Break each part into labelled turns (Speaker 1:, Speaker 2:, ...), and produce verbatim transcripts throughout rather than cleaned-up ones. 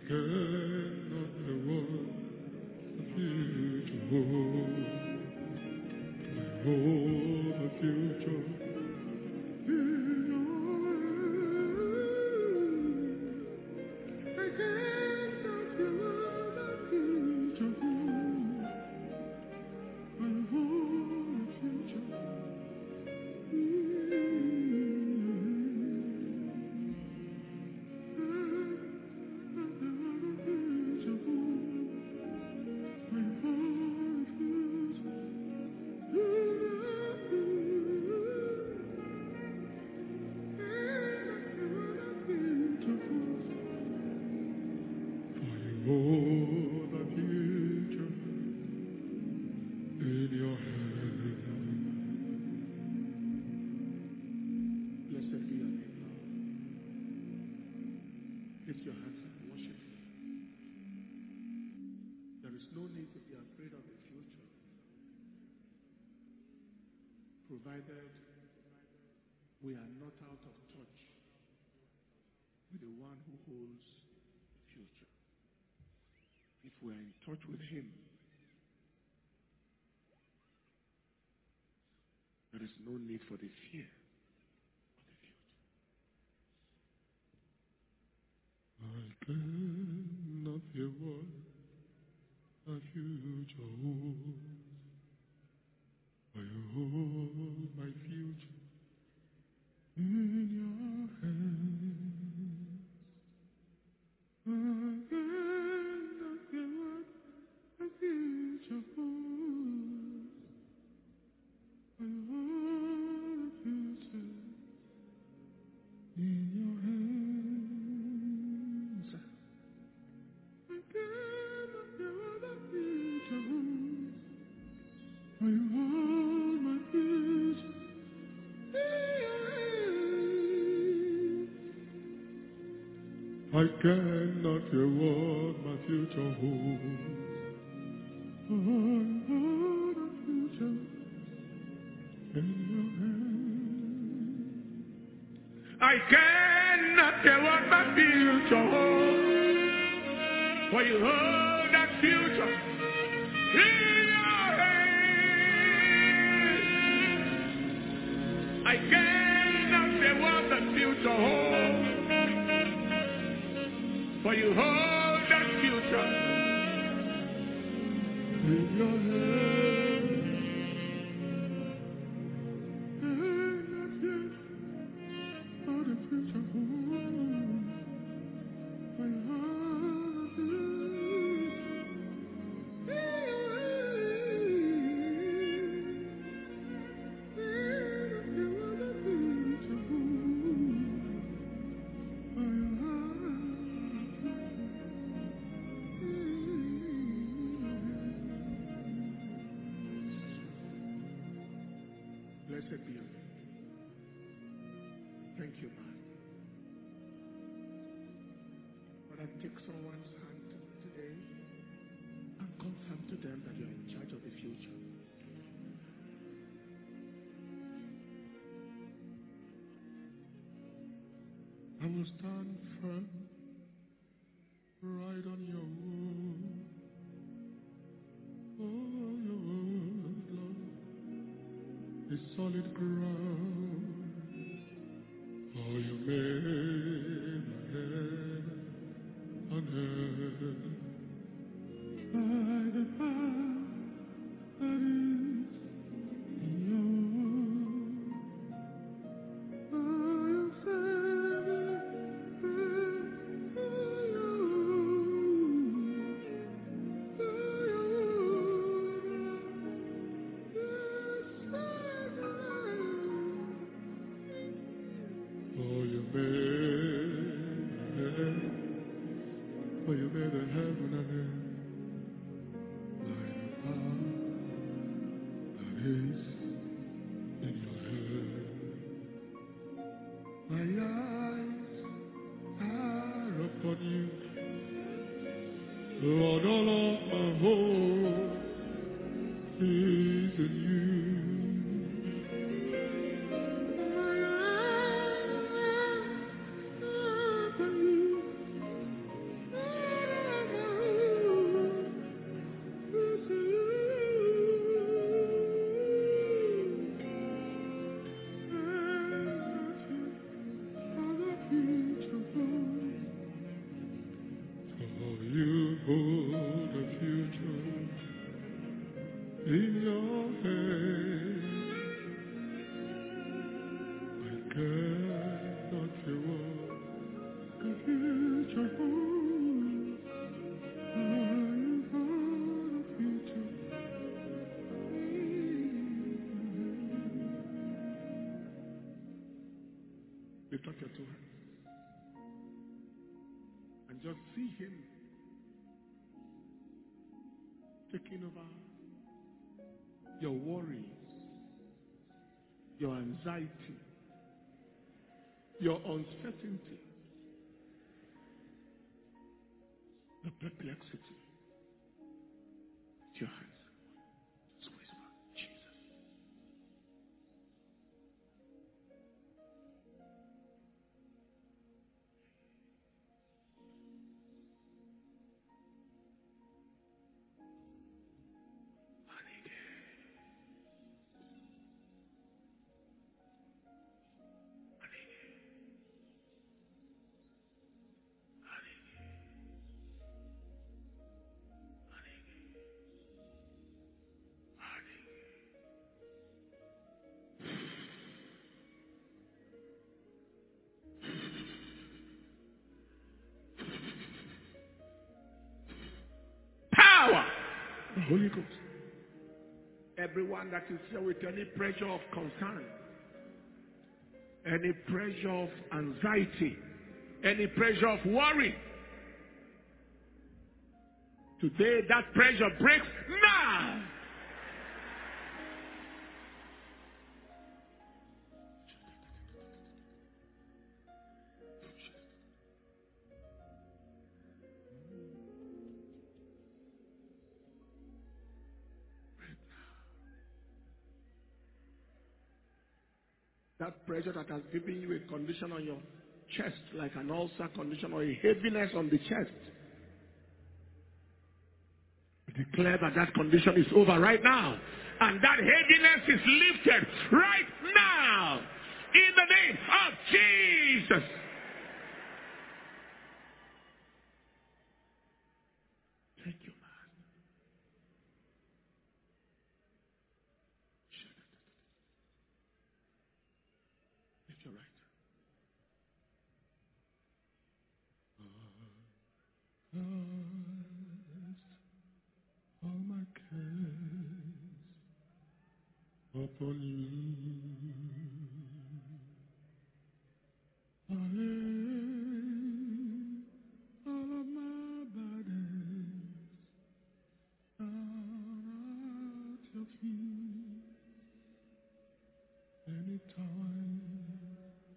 Speaker 1: cannot the what the future holds. I hold the future in your hands. I cannot the what the future holds. I hold the future in your
Speaker 2: provided we are not out of touch with the one who holds the future. If we are in touch with him, there is no need for the fear of the future.
Speaker 1: I cannot fear what the future holds. I hold my future in your hands. I cannot fear what the future holds. I hold the future in your hands. I cannot fear what the future holds. I hold my future in your hands. I cannot fear what my future holds. I hold the future in your hands.
Speaker 2: I cannot tell what my future holds, for you hold that future in your hands. I cannot tell what the future holds, for you hold that future in your hands. Blessed be your name. Thank you, Master. Father, take someone's hand today and confirm to them that you are in charge of the future.
Speaker 1: I will stand firm right on your word. Oh, your word, Lord, is solid ground. Oh, you made my head on earth by the power that is in your word. Oh, you saved me by your word. Oh, your word, oh, you made my head. Oh, you made the heaven and earth by the power that is in your hand. My eyes are upon you, Lord, all of my hope is in you. My eyes are upon you. For you hold the future in your hands. I cannot say what the future holds. For you hold the future in your hands. Lift up your two hands and just see him taking over your worries, your anxiety, your uncertainty, the perplexity. Lift your hands. Just whisper, Jesus. Power! The Holy Ghost. Everyone that is here with any pressure of concern, any pressure of anxiety, any pressure of worry, today that pressure breaks now. That pressure that has given you a condition on your chest, like an ulcer condition or a heaviness on the chest, declare that that condition is over right now. And that heaviness is lifted right now. In the name of Jesus. Thank you, man. Lift your right. All my cares upon you. I lay all of my burdens down at your feet. Anytime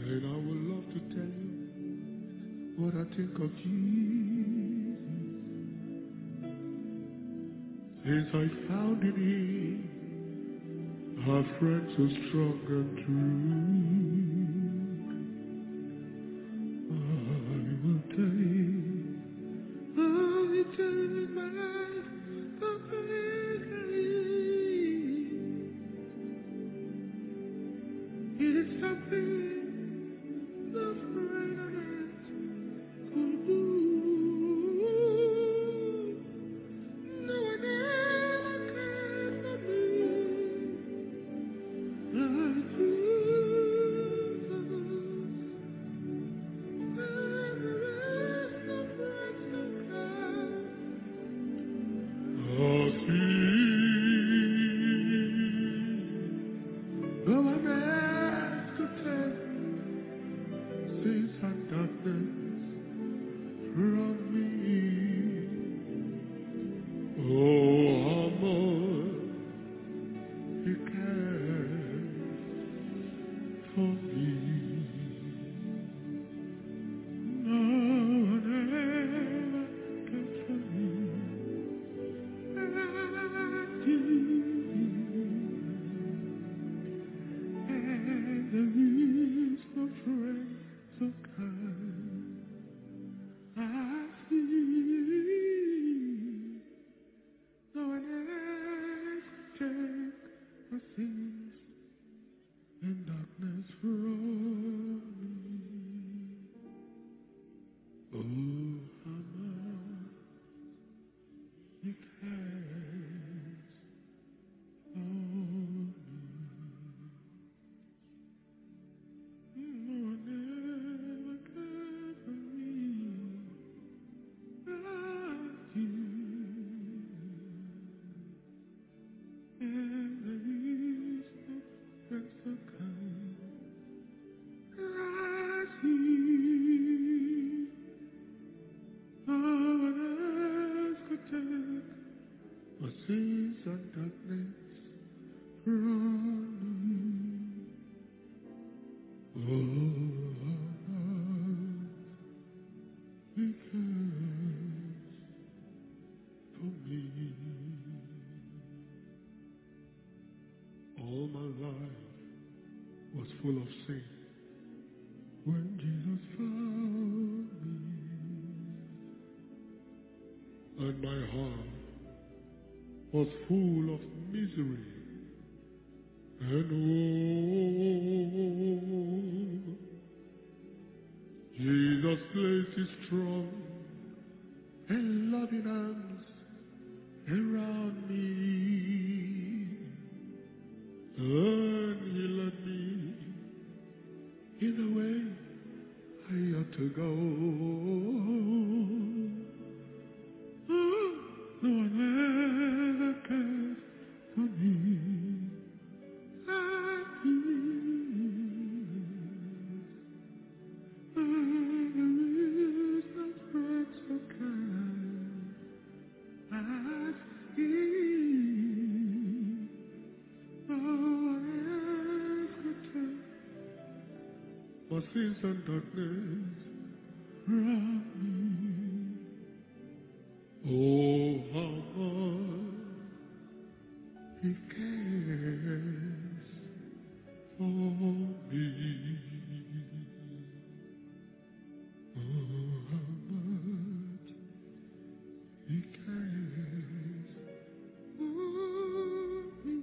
Speaker 2: And I would love to tell you what I think of Jesus. Since I found in Him a friend so strong and true, I will tell you, I will tell you my life, it is something the friend could do. No one ever cared for me like Jesus. And the rest of friends so kind. Oh, no one else could take sins and darkness from me. Oh, how much He cares for me. No one ever cared for me like Jesus. And there is no friend so kind as He. No one else can take my sins and darkness from me. Oh, how much He cares for me. No one ever cared for me like Jesus. And there is no friend so kind as He. No one else could take my sins and darkness from me. Oh, He cares for me. All my life was full of sin when Jesus found me, and my heart was full of misery and woe. Jesus placed His strong and loving arms around me, and He led me in the way I ought to go. Oh, no one ever cared for me like Jesus. And there is no friend so kind as He. No one else could take my sins and darkness from me. Oh, how much He cares for me. Oh, how much He cares for me.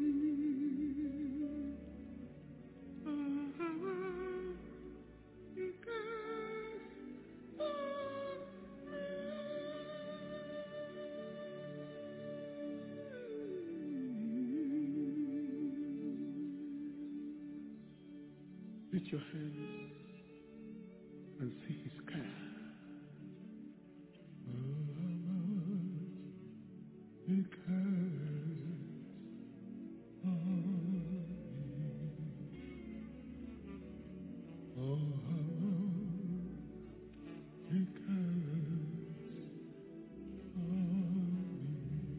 Speaker 2: Oh, how much He cares for me. Lift your hands and see His care. Oh, how much He cares for me. Oh, how much He cares for me.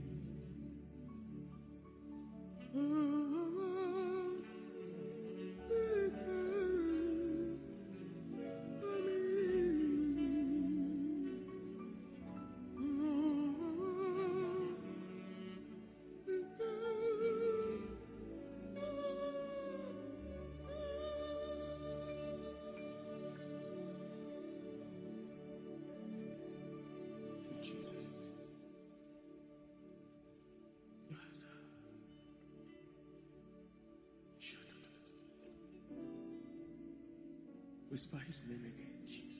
Speaker 2: Oh, how much He cares Whisper his name again. Jesus.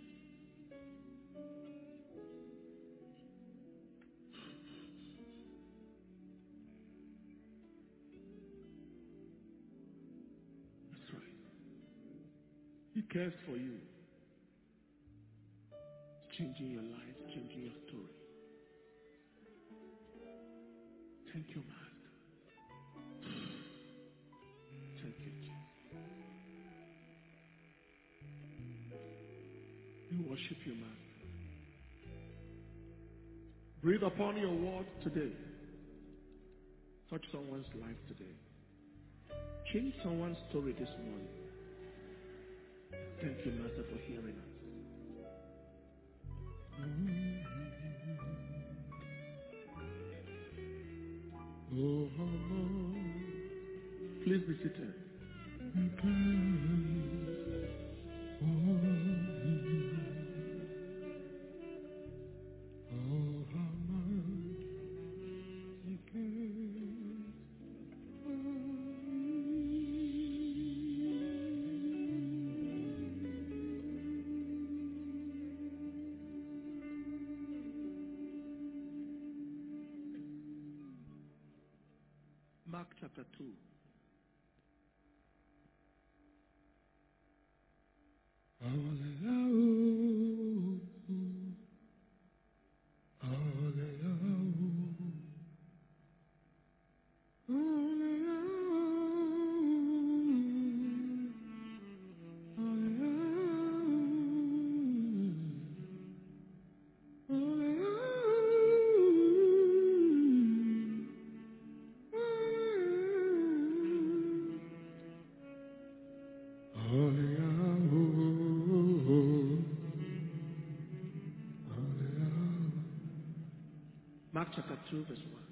Speaker 2: That's right. He cares for you. Changing your life, changing your story. Thank you, Master. Thank you, Jesus. We worship you, Master. Breathe upon your word today. Touch someone's life today. Change someone's story this morning. Thank you, Master, for hearing us. Please be seated. Mark chapter two. Mark chapter two, verse one.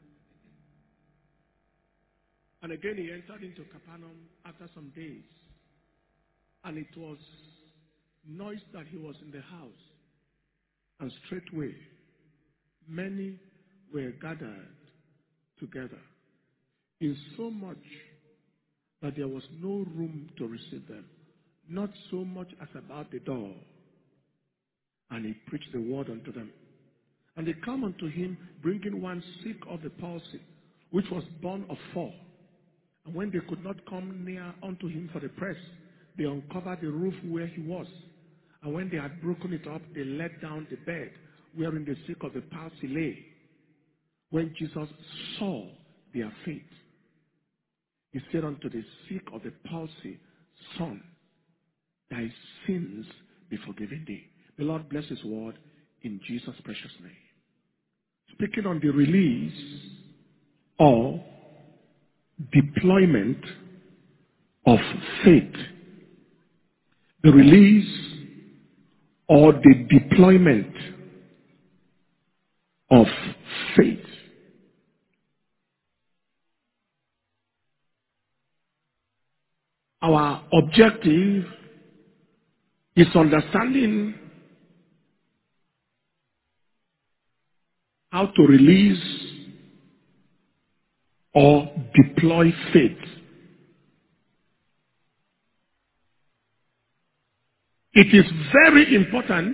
Speaker 2: And again he entered into Capernaum after some days. And it was noised that he was in the house. And straightway many were gathered together, in so much that there was no room to receive them, not so much as about the door. And he preached the word unto them. And they come unto him, bringing one sick of the palsy, which was born of four. And when they could not come near unto him for the press, they uncovered the roof where he was. And when they had broken it up, they let down the bed wherein the sick of the palsy lay. When Jesus saw their faith, he said unto the sick of the palsy, Son, thy sins be forgiven thee. The Lord bless his word in Jesus' precious name. Speaking on the release or deployment of faith. The release or the deployment of faith. Our objective is understanding how to release or deploy faith. It is very important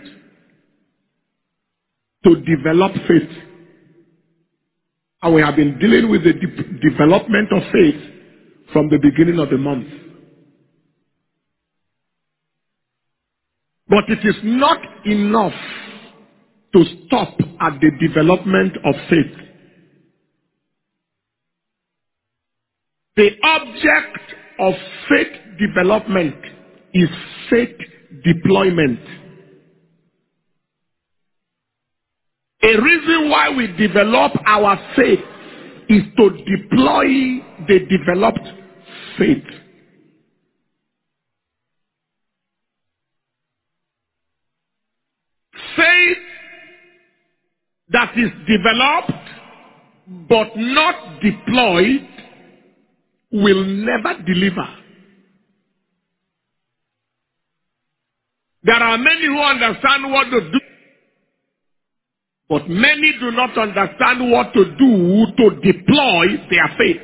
Speaker 2: to develop faith. And we have been dealing with the de- development of faith from the beginning of the month. But it is not enough to stop at the development of faith. The object of faith development is faith deployment. A reason why we develop our faith is to deploy the developed faith. Faith that is developed but not deployed will never deliver. There are many who understand what to do, but many do not understand what to do to deploy their faith.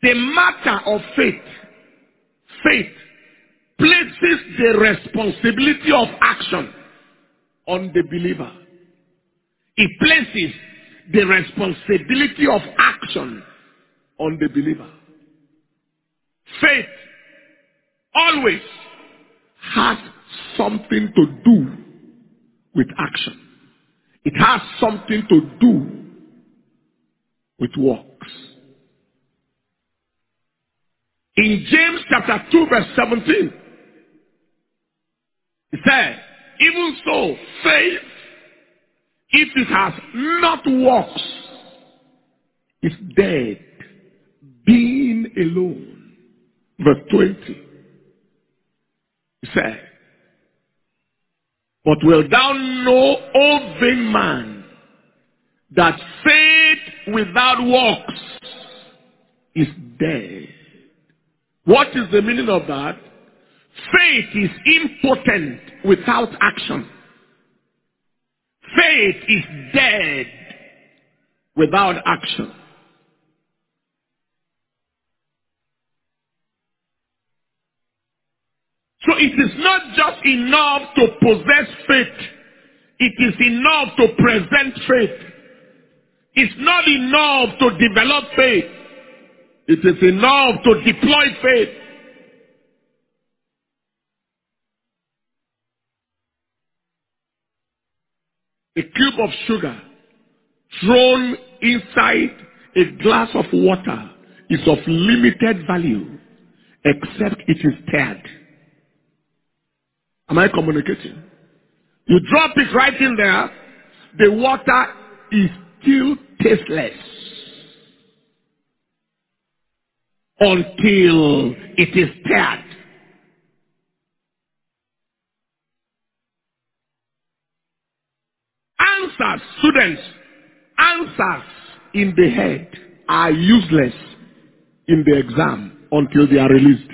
Speaker 1: the matter of faith, faith places the responsibility of action on the believer. It places the responsibility of action on the believer. Faith always has something to do with action. It has something to do with works. In James chapter two verse seventeen, it says, even so, faith, if it has not works, is dead, being alone. Verse twenty, it says, but wilt thou know, O vain man, that faith without works is dead. What is the meaning of that? Faith is impotent without action. Faith is dead without action. So it is not just enough to possess faith. It is enough to present faith. It's not enough to develop faith. It is enough to deploy faith. A cube of sugar thrown inside a glass of water is of limited value except it is stirred. Am I communicating? You drop it right in there, the water is still tasteless until it is stirred. Answers, students, answers in the head are useless in the exam until they are released.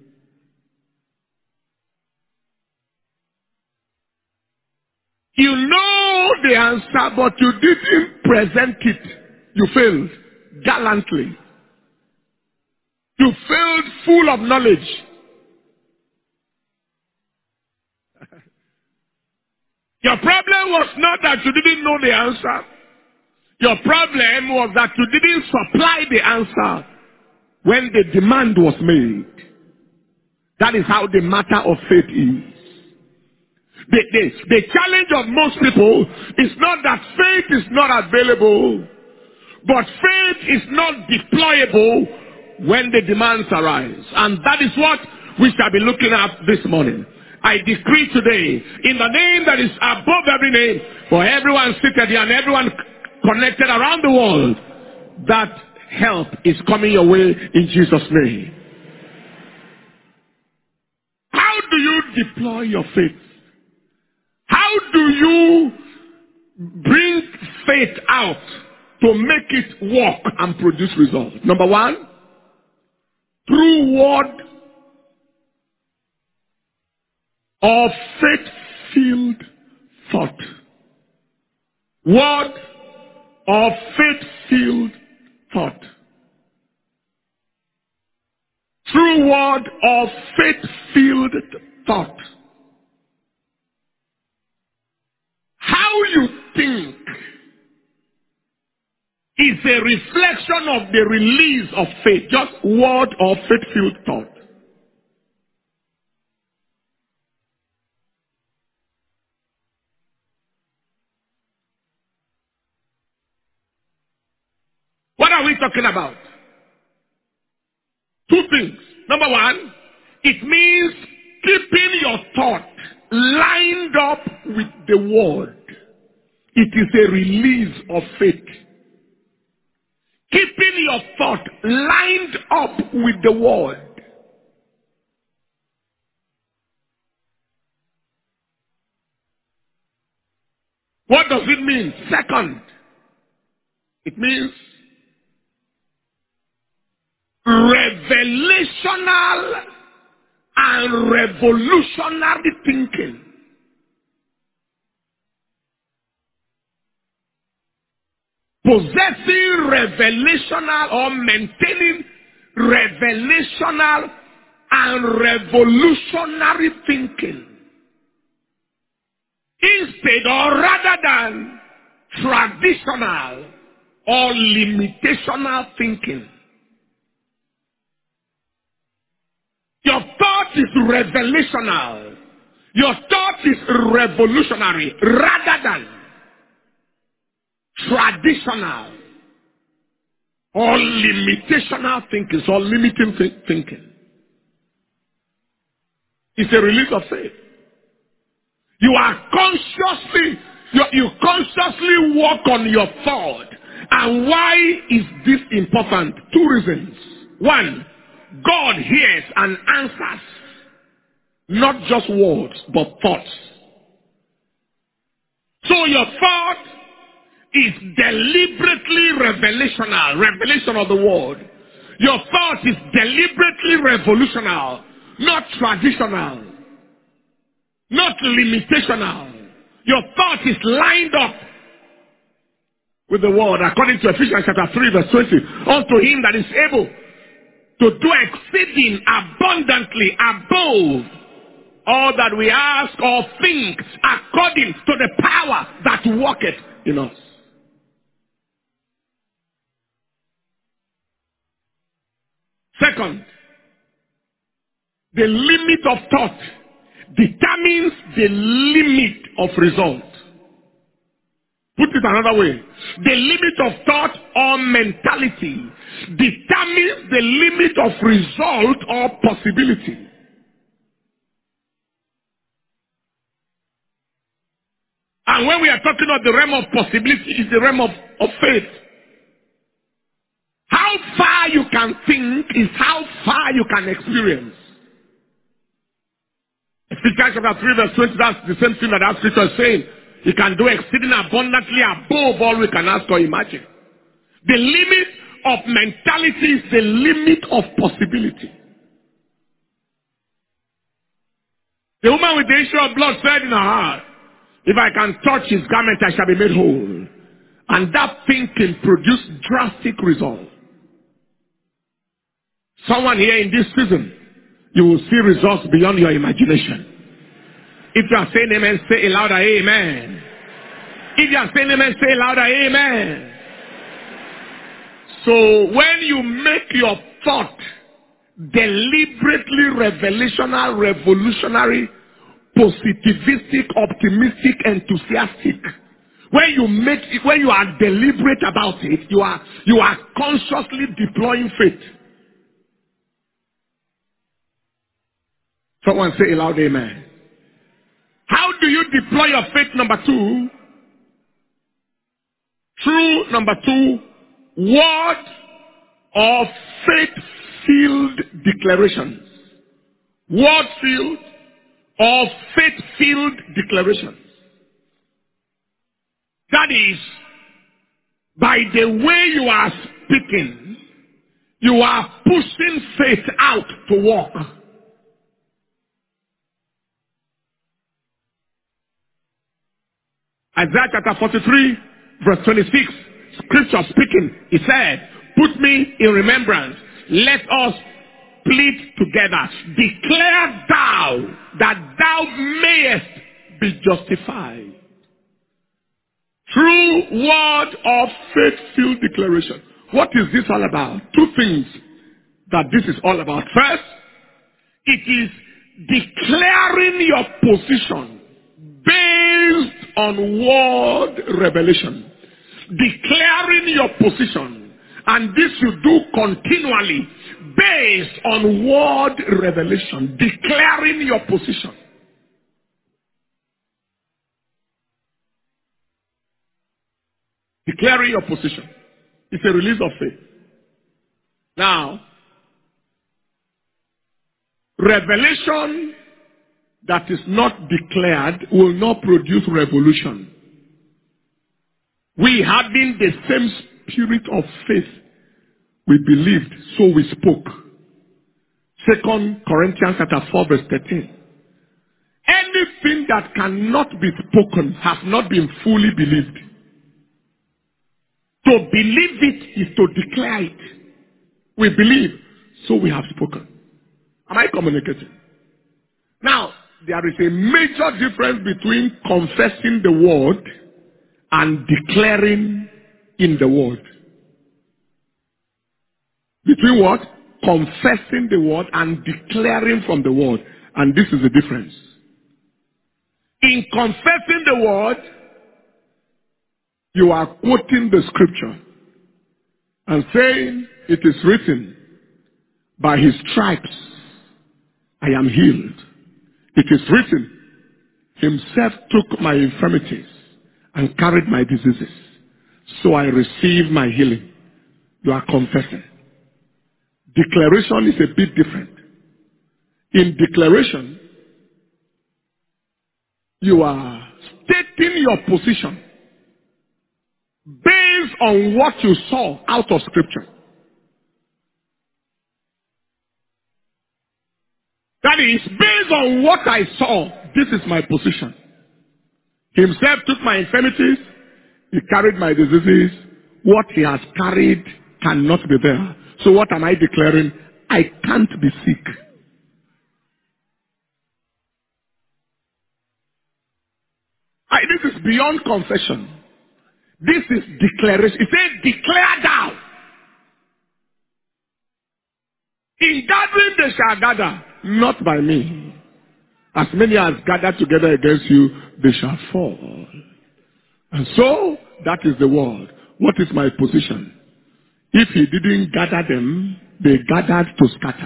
Speaker 1: You know the answer, but you didn't present it. You failed gallantly. You failed full of knowledge. Your problem was not that you didn't know the answer. Your problem was that you didn't supply the answer when the demand was made. That is how the matter of faith is. The, the, the challenge of most people is not that faith is not available, but faith is not deployable when the demands arise. And that is what we shall be looking at this morning. I decree today, in the name that is above every name, for everyone seated here and everyone connected around the world, that help is coming your way in Jesus' name. How do you deploy your faith? How do you bring faith out to make it work and produce results? Number one, through word of faith-filled thought. Word of faith-filled thought. Through word of faith-filled thought. How you think is a reflection of the release of faith. Just word of faith-filled thought. What are we talking about? Two things. Number one, it means keeping your thought lined up with the word. It is a release of faith. Keeping your thought lined up with the word. What does it mean? Second, it means revelational and revolutionary thinking. Possessing revelational or maintaining revelational and revolutionary thinking. Instead, or rather than traditional or limitational thinking. Your thought is revelational. Your thought is revolutionary rather than traditional or limitational thinking or limiting th- thinking. It's a release of faith. You are consciously, you, you consciously work on your thought. And why is this important? Two reasons. One, God hears and answers not just words, but thoughts. So your thought is deliberately revelational, revelation of the word. Your thought is deliberately revolutionary, not traditional, not limitational. Your thought is lined up with the word, according to Ephesians chapter three, verse twenty. Unto him that is able to do exceeding abundantly above all that we ask or think, according to the power that worketh in us. Second, the limit of thought determines the limit of result. Put it another way. The limit of thought or mentality determines the limit of result or possibility. And when we are talking about the realm of possibility, it's the realm of, of faith. How far you can think is how far you can experience. Ephesians chapter three verse twenty, that's the same thing that that scripture is saying. He can do exceeding abundantly above all we can ask or imagine. The limit of mentality is the limit of possibility. The woman with the issue of blood said in her heart, if I can touch his garment, I shall be made whole. And that thinking produced drastic results. Someone here in this season, you will see results beyond your imagination. If you are saying amen, say a louder amen. If you are saying amen, say a louder amen. So when you make your thought deliberately revelational, revolutionary, positivistic, optimistic, enthusiastic, when you make it, when you are deliberate about it, you are you are consciously deploying faith. Someone say a loud amen. How do you deploy your faith? Number two, through number two, word of faith-filled declarations. Word-filled or faith-filled declarations. That is, by the way you are speaking, you are pushing faith out to work. Isaiah chapter forty-three, verse twenty-six, scripture speaking, he said, put me in remembrance. Let us plead together. Declare thou that thou mayest be justified. True word of faith-filled declaration. What is this all about? Two things that this is all about. First, it is declaring your position based on word revelation. Declaring your position. And this you do continually based on word revelation. Declaring your position. Declaring your position. It's a release of faith. Now, revelation that is not declared will not produce revolution. We having the same spirit of faith, we believed, so we spoke. Second Corinthians chapter four verse thirteen. Anything that cannot be spoken has not been fully believed. To believe it is to declare it. We believe. So we have spoken. Am I communicating? Now, there is a major difference between confessing the word and declaring in the word. Between what? Confessing the word and declaring from the word. And this is the difference. In confessing the word, you are quoting the scripture and saying, it is written, by his stripes I am healed. It is written, himself took my infirmities and carried my diseases. So I received my healing. You are confessing. Declaration is a bit different. In declaration, you are stating your position based on what you saw out of scripture. That is, based on what I saw, this is my position. Himself took my infirmities, he carried my diseases. What he has carried cannot be there. So what am I declaring? I can't be sick. I, this is beyond confession. This is declaration. It says, declare thou. In gathering they shall gather, not by me. As many as gather together against you, they shall fall. And so, that is the word. What is my position? If he didn't gather them, they gathered to scatter.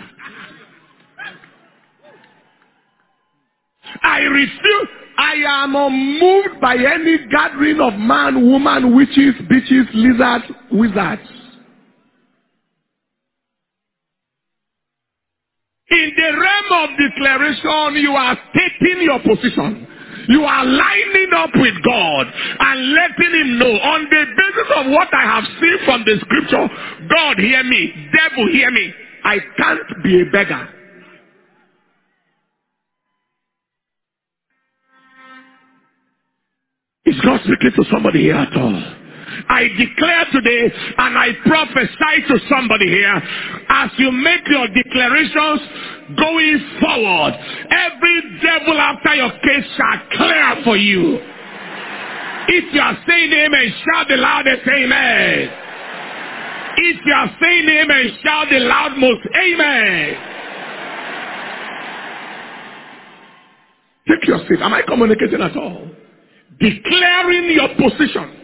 Speaker 1: I refuse. I am unmoved by any gathering of man, woman, witches, bitches, lizards, wizards. In the realm of declaration, you are taking your position. You are lining up with God and letting him know on the basis of what I have seen from the scripture, God hear me, devil hear me. I can't be a beggar. Is God speaking to somebody here at all? I declare today and I prophesy to somebody here, as you make your declarations going forward, every devil after your case shall clear for you. If you are saying amen, shout the loudest amen. If you are saying amen, shout the loudmost amen. Take your seat. Am I communicating at all? Declaring your position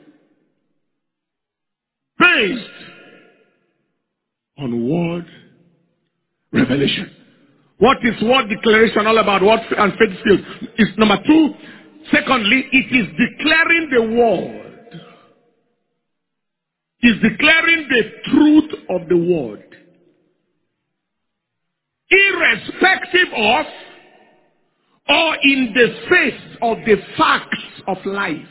Speaker 1: based on word revelation. What is word declaration all about? What and faith feels is number two. Secondly, it is declaring the word. Is declaring the truth of the word, irrespective of or in the face of the facts of life.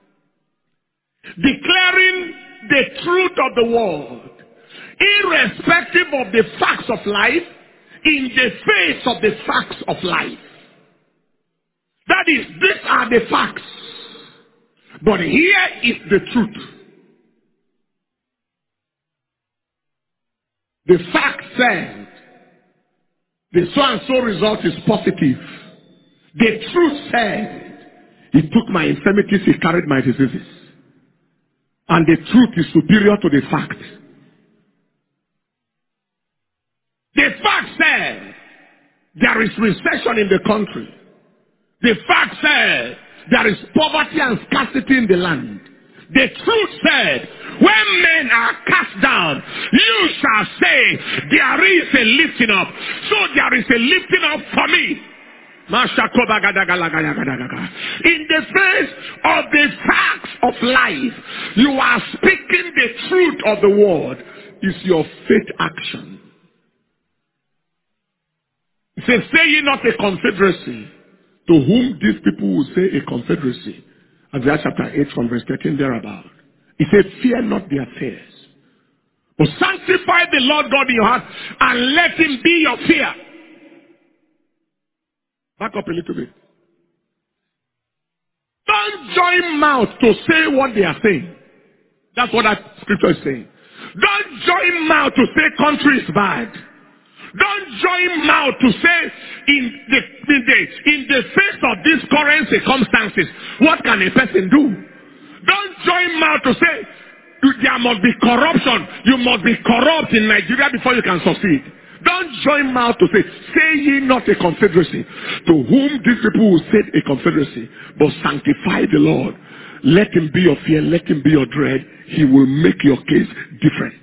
Speaker 1: Declaring the truth of the word, irrespective of the facts of life, in the face of the facts of life. That is, these are the facts. But here is the truth. The fact said, the so and so result is positive. The truth said, he took my infirmities, he carried my diseases. And the truth is superior to the fact. The fact said, there is recession in the country. The fact said, there is poverty and scarcity in the land. The truth said, when men are cast down, you shall say, there is a lifting up. So there is a lifting up for me. In the face of the facts of life, you are speaking the truth of the word. Is your faith action. It says, say ye not a confederacy, to whom these people will say a confederacy. Isaiah chapter eight from verse thirteen thereabout. He said, fear not their fears, but sanctify the Lord God in your heart and let him be your fear. Back up a little bit. Don't join mouth to say what they are saying. That's what that scripture is saying. Don't join mouth to say country is bad. Don't join mouth to say in the, in the in the face of these current circumstances, what can a person do? Don't join mouth to say there must be corruption. You must be corrupt in Nigeria before you can succeed. Don't join mouth to say, say ye not a confederacy, to whom these people will say a confederacy, but sanctify the Lord. Let him be your fear, let him be your dread. He will make your case different.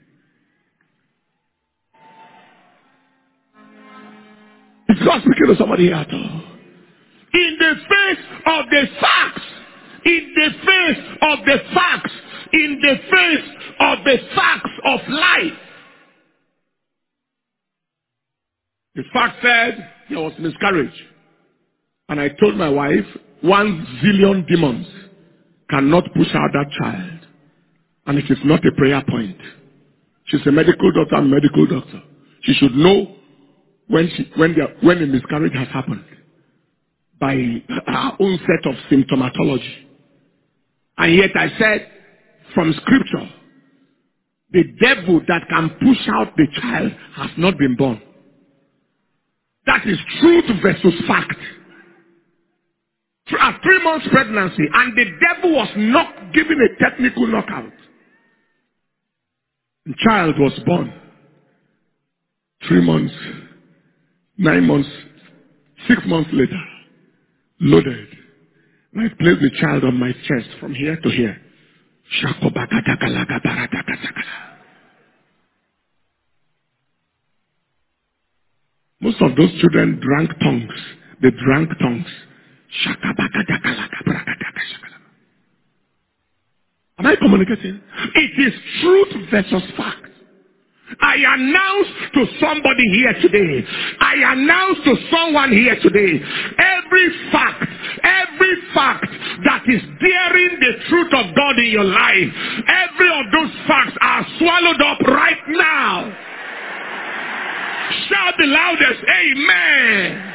Speaker 1: Is God speaking to somebody here at all? In the face of the facts, in the face of the facts, in the face of the facts of life. The fact said there was miscarriage. And I told my wife, one zillion demons cannot push out that child. And it is not a prayer point. She's a medical doctor and medical doctor. She should know when she when the when a miscarriage has happened by her own set of symptomatology. And yet I said, from scripture, the devil that can push out the child has not been born. That is truth versus fact. At three months pregnancy, and the devil was not given a technical knockout. The child was born. Three months, nine months, six months later, loaded. And I placed the child on my chest from here to here. Most of those children drank tongues. They drank tongues. Am I communicating? It is truth versus fact. I announce to somebody here today, I announce to someone here today, every fact, every fact that is daring the truth of God in your life, every of those facts are swallowed up right now. Shout the loudest, amen.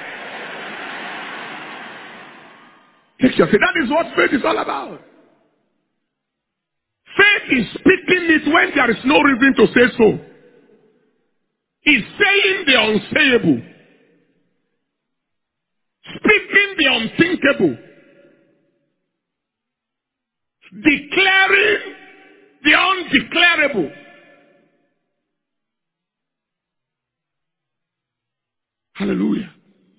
Speaker 1: Take your faith. That is what faith is all about. Faith is speaking it when there is no reason to say so. It's saying the unsayable. Speaking the unthinkable. Declaring the undeclarable. Hallelujah.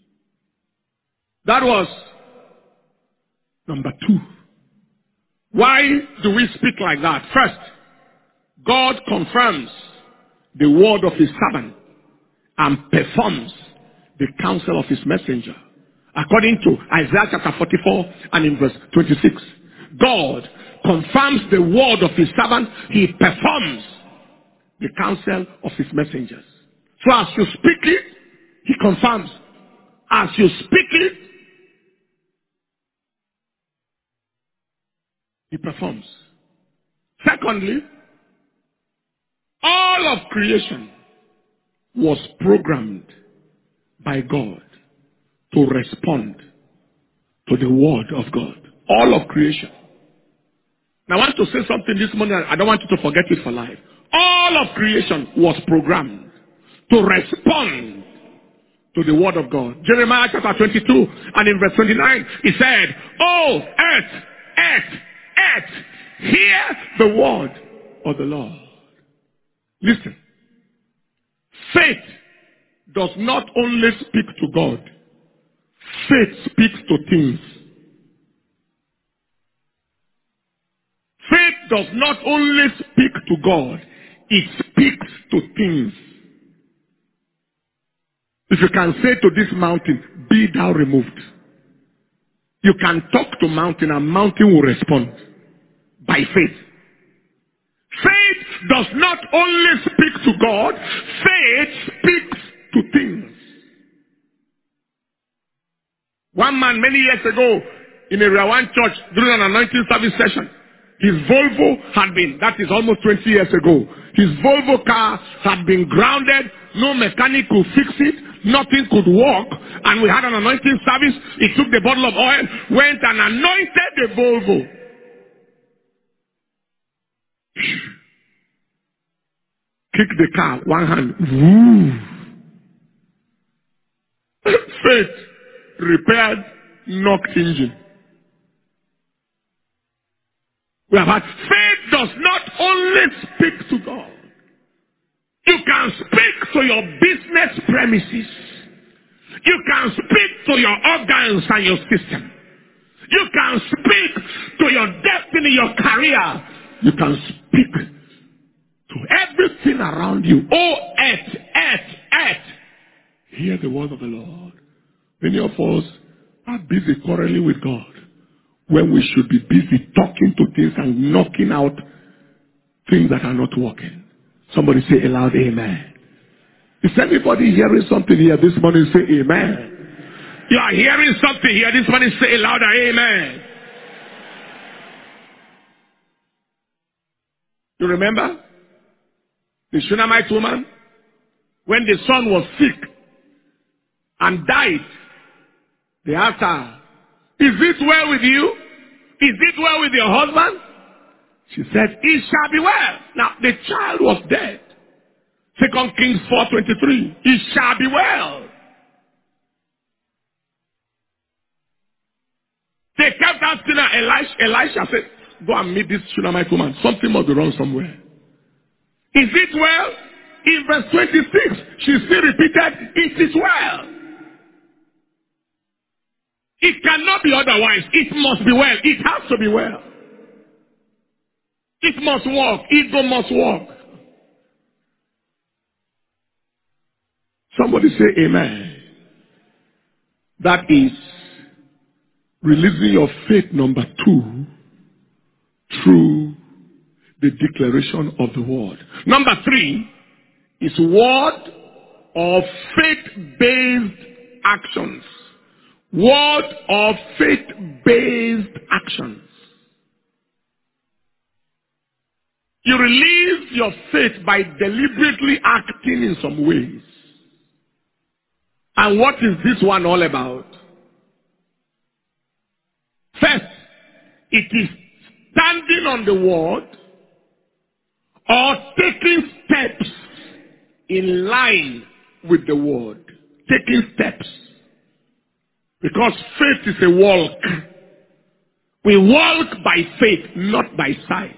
Speaker 1: That was number two. Why do we speak like that? First, God confirms the word of his servant and performs the counsel of his messenger. According to Isaiah chapter forty-four and in verse twenty-six. God confirms the word of his servant. He performs the counsel of his messengers. So as you speak it, he confirms. As you speak it, he performs. Secondly, all of creation was programmed by God to respond to the word of God. All of creation. Now I want to say something this morning. I don't want you to forget it for life. All of creation was programmed to respond to the word of God. Jeremiah chapter twenty-two and in verse twenty-nine, he said, "Oh, earth, earth, earth, hear the word of the Lord." Listen. Faith does not only speak to God. Faith speaks to things. Faith does not only speak to God, it speaks to things. If you can say to this mountain, "Be thou removed," you can talk to mountain and mountain will respond by faith. Faith does not only speak to God, faith speaks to things. One man many years ago in a Rawan church during an anointing service session, his Volvo had been, that is almost twenty years ago, his Volvo car had been grounded, no mechanic could fix it, nothing could work, and we had an anointing service. He took the bottle of oil, went and anointed the Volvo. Kick the car, one hand. Woo. faith repaired knocked engine. We have had faith does not only speak to God. You can speak to your business premises. You can speak to your organs and your system. You can speak to your destiny, your career. You can speak to everything around you. Oh, earth, earth, earth. Hear the word of the Lord. Many of us are busy quarreling with God when we should be busy talking to things and knocking out things that are not working. Somebody say aloud, amen. Is anybody hearing something here this morning? Say amen. You are hearing something here this morning? Say louder, amen. You remember the Shunammite woman? When the son was sick and died, they asked her, is it well with you? Is it well with your husband? She said, it shall be well. Now, the child was dead. Second Kings four twenty-three. It shall be well. They kept asking her. Elisha, Elisha said, go and meet this Shunammite woman. Something must be wrong somewhere. Is it well? In verse twenty-six, she still repeated, it is well. It cannot be otherwise. It must be well. It has to be well. It must work. Ego must work. Somebody say amen. That is releasing your faith, number two, through the declaration of the word. Number three is word of faith-based actions. Word of faith-based actions. You release your faith by deliberately acting in some ways. And what is this one all about? First, it is standing on the word or taking steps in line with the word. Taking steps. Because faith is a walk. We walk by faith, not by sight.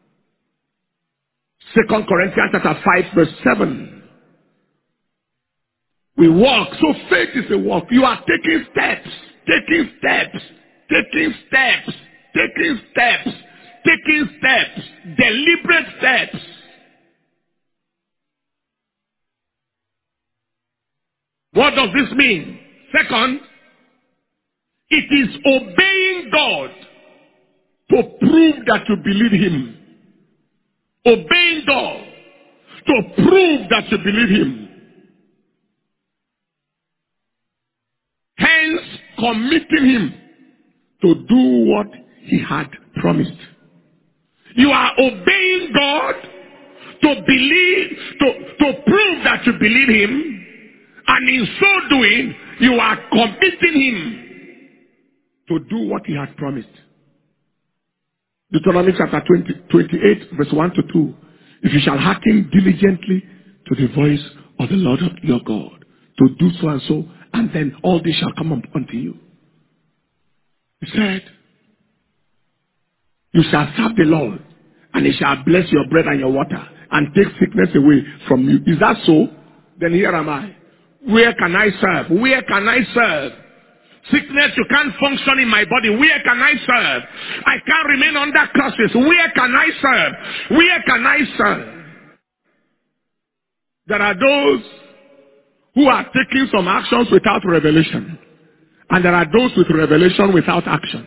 Speaker 1: Second Corinthians chapter five verse seven. We walk. So faith is a walk. You are taking steps, taking steps, taking steps, taking steps, taking steps, deliberate steps. What does this mean? Second, it is obeying God to prove that you believe Him. Obeying God to prove that you believe Him. Hence, committing Him to do what He had promised. You are obeying God to believe, to, to prove that you believe Him, and in so doing, you are committing Him to do what He had promised. Deuteronomy chapter twenty, twenty-eight, verse one to two. If you shall hearken diligently to the voice of the Lord your God, to do so and so, and then all this shall come up unto you. He said, you shall serve the Lord, and He shall bless your bread and your water, and take sickness away from you. Is that so? Then here am I. Where can I serve? Where can I serve? Sickness, you can't function in my body. Where can I serve? I can't remain under curses. Where can I serve? Where can I serve? There are those who are taking some actions without revelation. And there are those with revelation without action.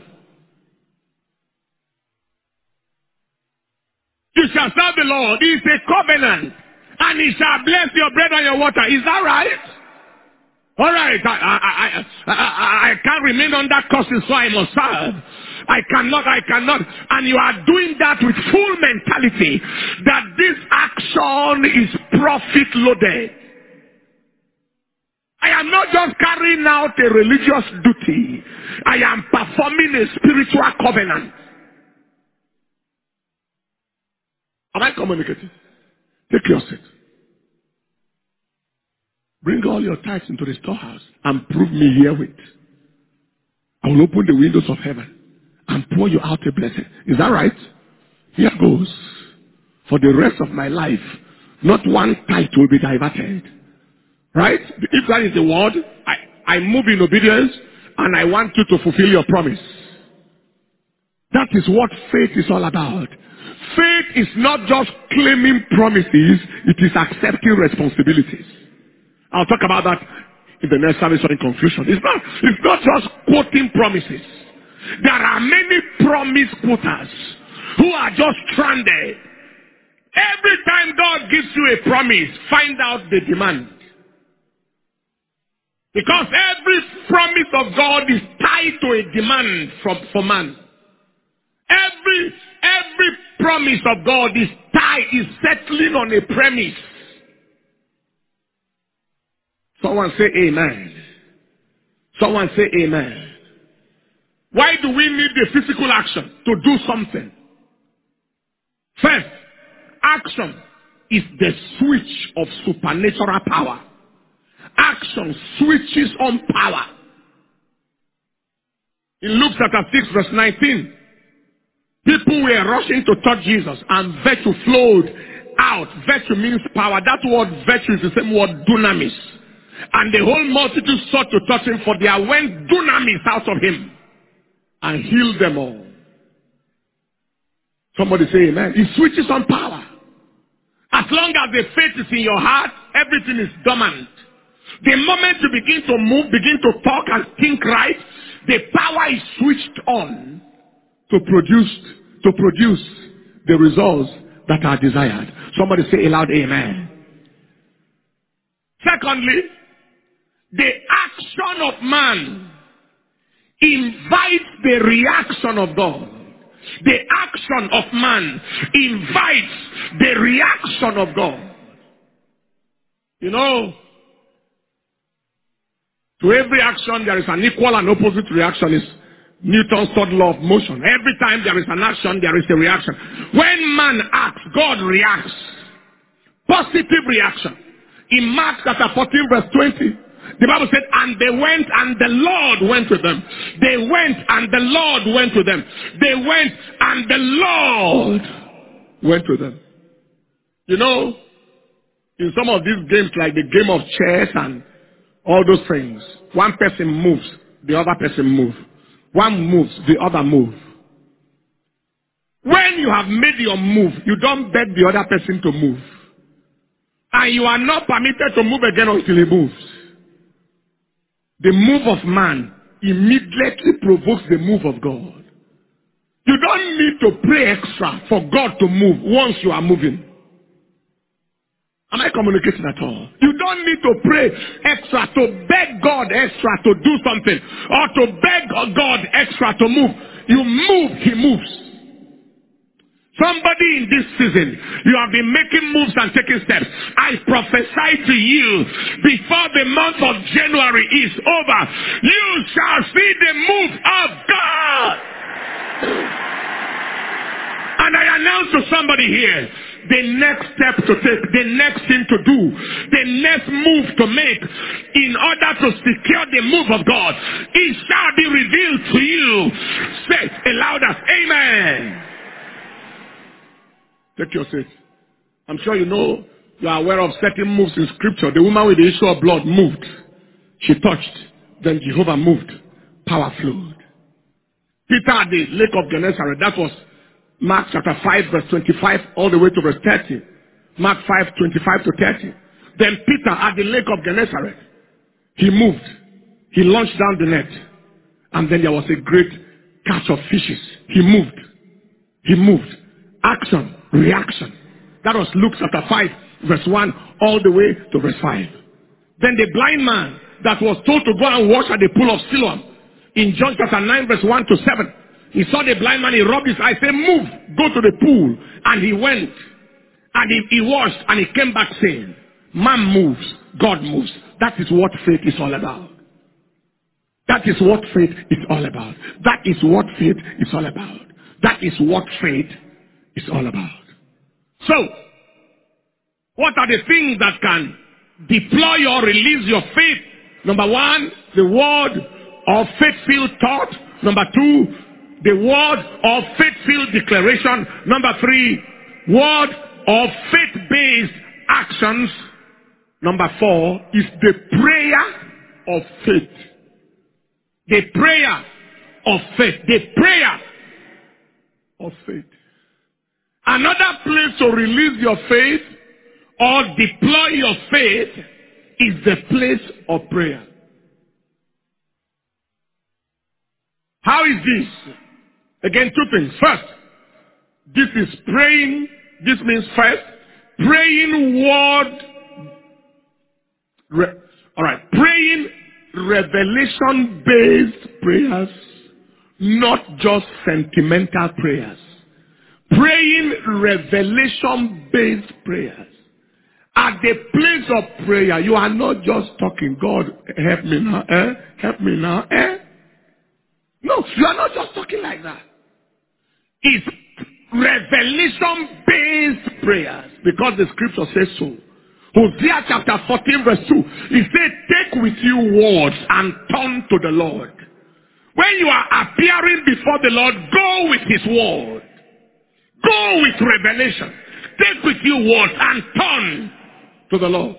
Speaker 1: You shall serve the Lord. He is a covenant. And He shall bless your bread and your water. Is that right? All right, I, I, I, I, I can't remain under curses, so I must serve. I cannot, I cannot. And you are doing that with full mentality that this action is profit loaded. I am not just carrying out a religious duty. I am performing a spiritual covenant. Am I communicating? Take your seat. Bring all your tithes into the storehouse and prove me herewith. I will open the windows of heaven and pour you out a blessing. Is that right? Here goes. For the rest of my life, not one tithe will be diverted. Right? If that is the word, I, I move in obedience and I want you to fulfill your promise. That is what faith is all about. Faith is not just claiming promises, it is accepting responsibilities. I'll talk about that in the next service or in conclusion. It's not, it's not just quoting promises. There are many promise quoters who are just stranded. Every time God gives you a promise, find out the demand. Because every promise of God is tied to a demand from, for man. Every, every promise of God is tied, is settling on a premise. Someone say amen. Someone say amen. Why do we need the physical action to do something? First, action is the switch of supernatural power. Action switches on power. In Luke chapter six verse nineteen, people were rushing to touch Jesus and virtue flowed out. Virtue means power. That word virtue is the same word dunamis. And the whole multitude sought to touch him, for there went dunamis out of him and healed them all. Somebody say amen. It switches on power. As long as the faith is in your heart, everything is dormant. The moment you begin to move, begin to talk and think right, the power is switched on to produce, to produce the results that are desired. Somebody say aloud amen. Secondly, the action of man invites the reaction of God. The action of man invites the reaction of God. You know, to every action there is an equal and opposite reaction. It's Newton's third law of motion. Every time there is an action, there is a reaction. When man acts, God reacts. Positive reaction. In Mark chapter fourteen verse twenty, the Bible said, and they went and the Lord went with them. They went and the Lord went with them. They went and the Lord went with them. You know, in some of these games like the game of chess and all those things, one person moves, the other person moves. One moves, the other moves. When you have made your move, you don't beg the other person to move. And you are not permitted to move again until he moves. The move of man immediately provokes the move of God. You don't need to pray extra for God to move once you are moving. Am I communicating at all? You don't need to pray extra, to beg God extra to do something, or to beg God extra to move. You move, he moves. Somebody in this season, you have been making moves and taking steps. I prophesy to you, before the month of January is over, you shall see the move of God. And I announce to somebody here, the next step to take, the next thing to do, the next move to make in order to secure the move of God, it shall be revealed to you. Say it loud as amen. Take your seat. I'm sure you know, you are aware of certain moves in scripture. The woman with the issue of blood moved. She touched. Then Jehovah moved. Power flowed. Peter at the lake of Gennesaret. That was Mark chapter five verse twenty-five all the way to verse thirty. Mark five twenty-five to thirty. Then Peter at the lake of Gennesaret. He moved. He launched down the net. And then there was a great catch of fishes. He moved. He moved. Action, reaction. That was Luke chapter five, verse one, all the way to verse five. Then the blind man that was told to go and wash at the pool of Siloam, in John chapter nine, verse one to seven, he saw the blind man, he rubbed his eyes, said, move, go to the pool. And he went, and he, he washed, and he came back saying, man moves, God moves. That is what faith is all about. That is what faith is all about. That is what faith is all about. That is what faith is all about. So, what are the things that can deploy or release your faith. Number one, the word of faith-filled thought. Number two, the word of faith-filled declaration. Number three, word of faith-based actions. Number four is the prayer of faith. The prayer of faith. The prayer of faith. Another place to release your faith or deploy your faith is the place of prayer. How is this? Again, two things. First, this is praying. This means first, praying word. Re, all right, praying revelation-based prayers, not just sentimental prayers. Praying revelation-based prayers. At the place of prayer, you are not just talking, God, help me now, eh? Help me now, eh? No, you are not just talking like that. It's revelation-based prayers, because the scripture says so. Hosea chapter fourteen verse two, it said, take with you words and turn to the Lord. When you are appearing before the Lord, go with his word. Go with revelation. Take with you words and turn to the Lord.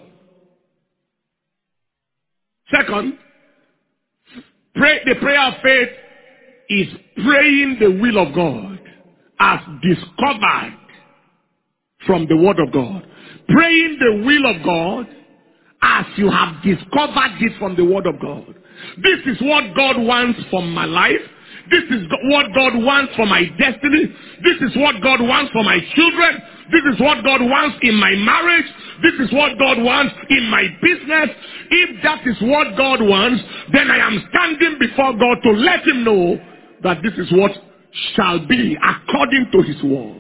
Speaker 1: Second, pray, the prayer of faith is praying the will of God as discovered from the word of God. Praying the will of God as you have discovered it from the word of God. This is what God wants from my life. This is what God wants for my destiny. This is what God wants for my children. This is what God wants in my marriage. This is what God wants in my business. If that is what God wants, then I am standing before God to let him know that this is what shall be according to his word.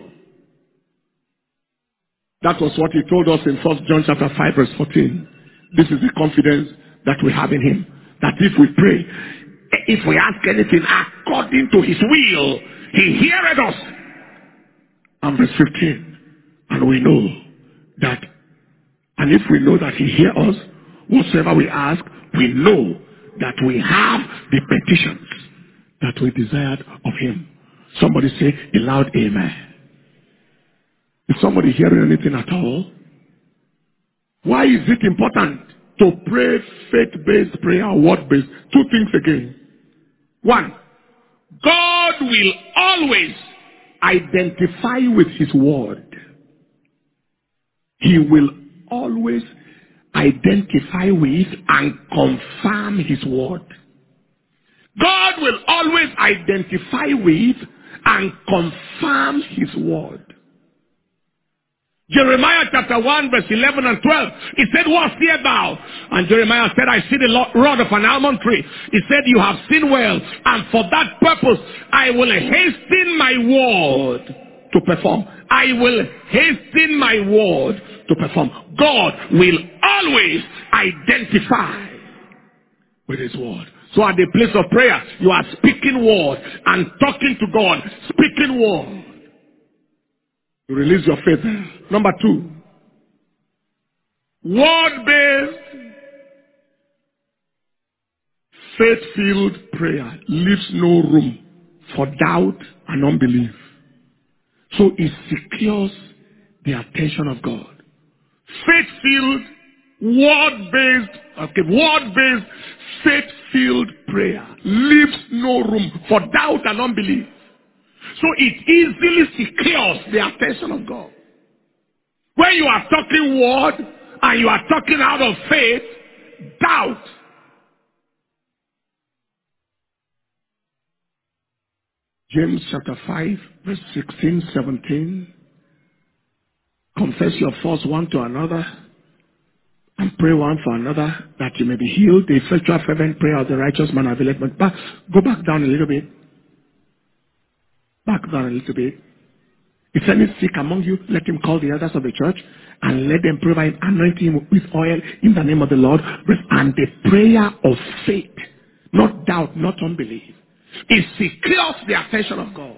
Speaker 1: That was what he told us in First John chapter five verse fourteen. This is the confidence that we have in him. That if we pray, if we ask anything according to his will, he heareth us. And verse fifteen. And we know that, and if we know that he hears us, whatsoever we ask, we know that we have the petitions that we desired of him. Somebody say a loud amen. Is somebody hearing anything at all? Why is it important to pray faith-based prayer or word-based? Two things again. One, God will always identify with his word. He will always identify with and confirm his word. God will always identify with and confirm his word. Jeremiah chapter one verse eleven and twelve. He said, what fear thou? And Jeremiah said, I see the rod of an almond tree. He said, you have seen well, and for that purpose I will hasten my word to perform. I will hasten my word to perform. God will always identify with his word. So at the place of prayer, you are speaking word and talking to God, speaking word. You release your faith. Number two, word-based, faith-filled prayer leaves no room for doubt and unbelief. So it secures the attention of God. Faith-filled, word-based, okay, word-based, faith-filled prayer leaves no room for doubt and unbelief. So it easily secures the attention of God. When you are talking word and you are talking out of faith, doubt. James chapter five, verse sixteen, seventeen. Confess your faults one to another and pray one for another that you may be healed. The effectual fervent prayer of the righteous man availeth much. Back, go back down a little bit. Back down a little bit. If any is sick among you, let him call the elders of the church and let them provide anointing him with oil in the name of the Lord. And the prayer of faith, not doubt, not unbelief, it secures the attention of God.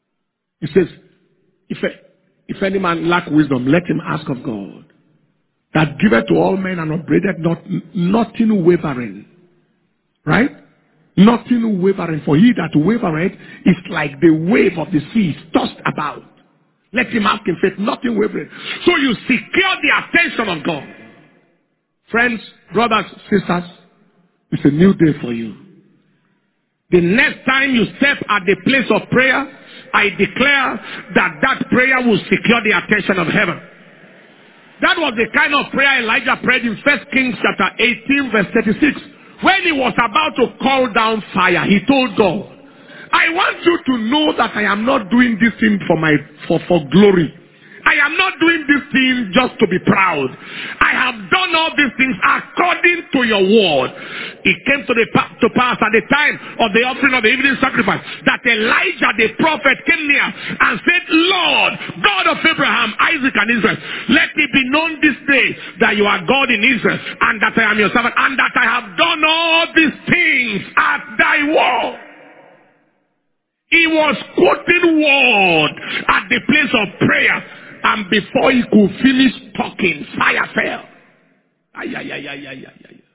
Speaker 1: He says, if, a, if any man lack wisdom, let him ask of God. that giveth to all men and upbraideth not, nothing wavering. Right? Nothing wavering. For he that wavereth is like the wave of the sea tossed about. Let him ask in faith, nothing wavering. So you secure the attention of God. Friends, brothers, sisters, it's a new day for you. The next time you step at the place of prayer, I declare that that prayer will secure the attention of heaven. That was the kind of prayer Elijah prayed in First Kings chapter eighteen verse thirty-six. When he was about to call down fire, he told God, I want you to know that I am not doing this thing for my for, for glory. I am not doing this thing just to be proud. I have done all these things according to your word. It came to, the, to pass at the time of the offering of the evening sacrifice that Elijah the prophet came near and said, Lord, God of Abraham, Isaac, and Israel, let it be known this day that you are God in Israel and that I am your servant and that I have done all these things at thy word. He was quoting word at the place of prayer. And before he could finish talking, fire fell. Ay, ay, ay, ay, ay, ay, ay.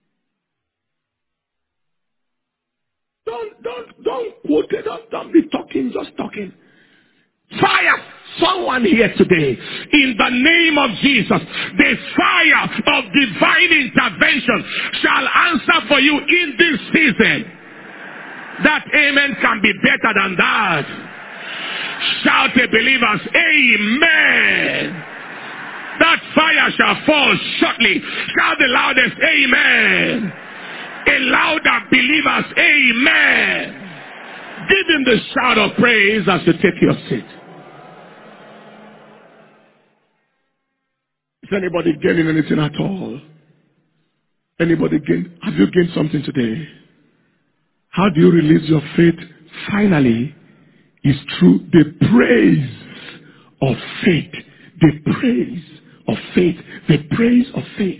Speaker 1: Don't, don't, don't quote it. Don't, don't be talking, just talking. Fire someone here today. In the name of Jesus, the fire of divine intervention shall answer for you in this season. That amen can be better than that. Shout a believers, amen. That fire shall fall shortly. Shout the loudest, amen. A louder believers, amen. Give him the shout of praise as you take your seat. Is anybody gaining anything at all? Anybody gain? Have you gained something today? How do you release your faith? Finally, is through the praise of faith. The praise of faith. The praise of faith.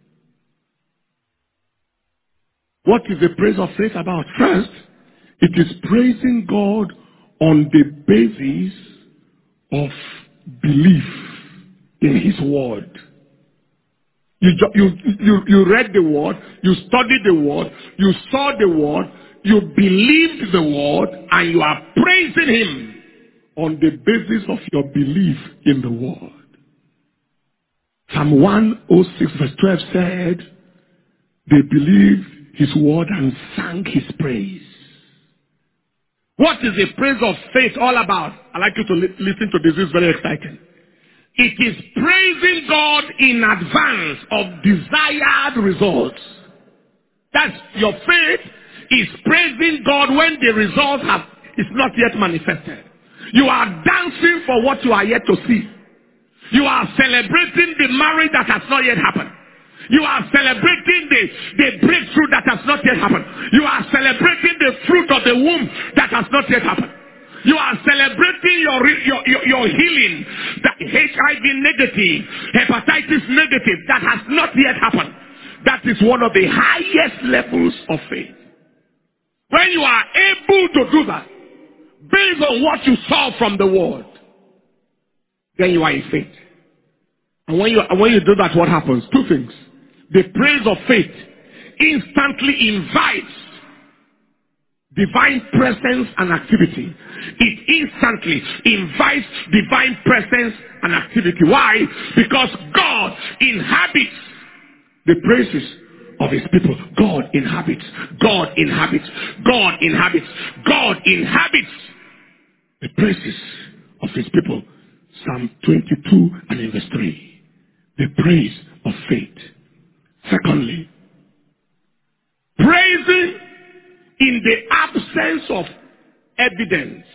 Speaker 1: What is the praise of faith about? First, it is praising God on the basis of belief in His word. You, you, you, you read the word, you studied the word, you saw the word, you believed the word, and you are praising Him on the basis of your belief in the word. Psalm one oh six verse twelve said, they believed His word and sang His praise. What is the praise of faith all about? I'd like you to li- listen to this. This is very exciting. It is praising God in advance of desired results. That's your faith is praising God when the result have, is not yet manifested. You are dancing for what you are yet to see. You are celebrating the marriage that has not yet happened. You are celebrating the, the breakthrough that has not yet happened. You are celebrating the fruit of the womb that has not yet happened. You are celebrating your, your, your, your healing, that H I V negative, hepatitis negative, that has not yet happened. That is one of the highest levels of faith. When you are able to do that, based on what you saw from the word, then you are in faith. And when you, and when you do that, what happens? Two things. The praise of faith instantly invites divine presence and activity. It instantly invites divine presence and activity. Why? Because God inhabits the praises of His people. God inhabits. God inhabits. God inhabits. God inhabits the praises of His people. Psalm twenty-two and in verse three. The praise of faith. Secondly, praising in the absence of evidence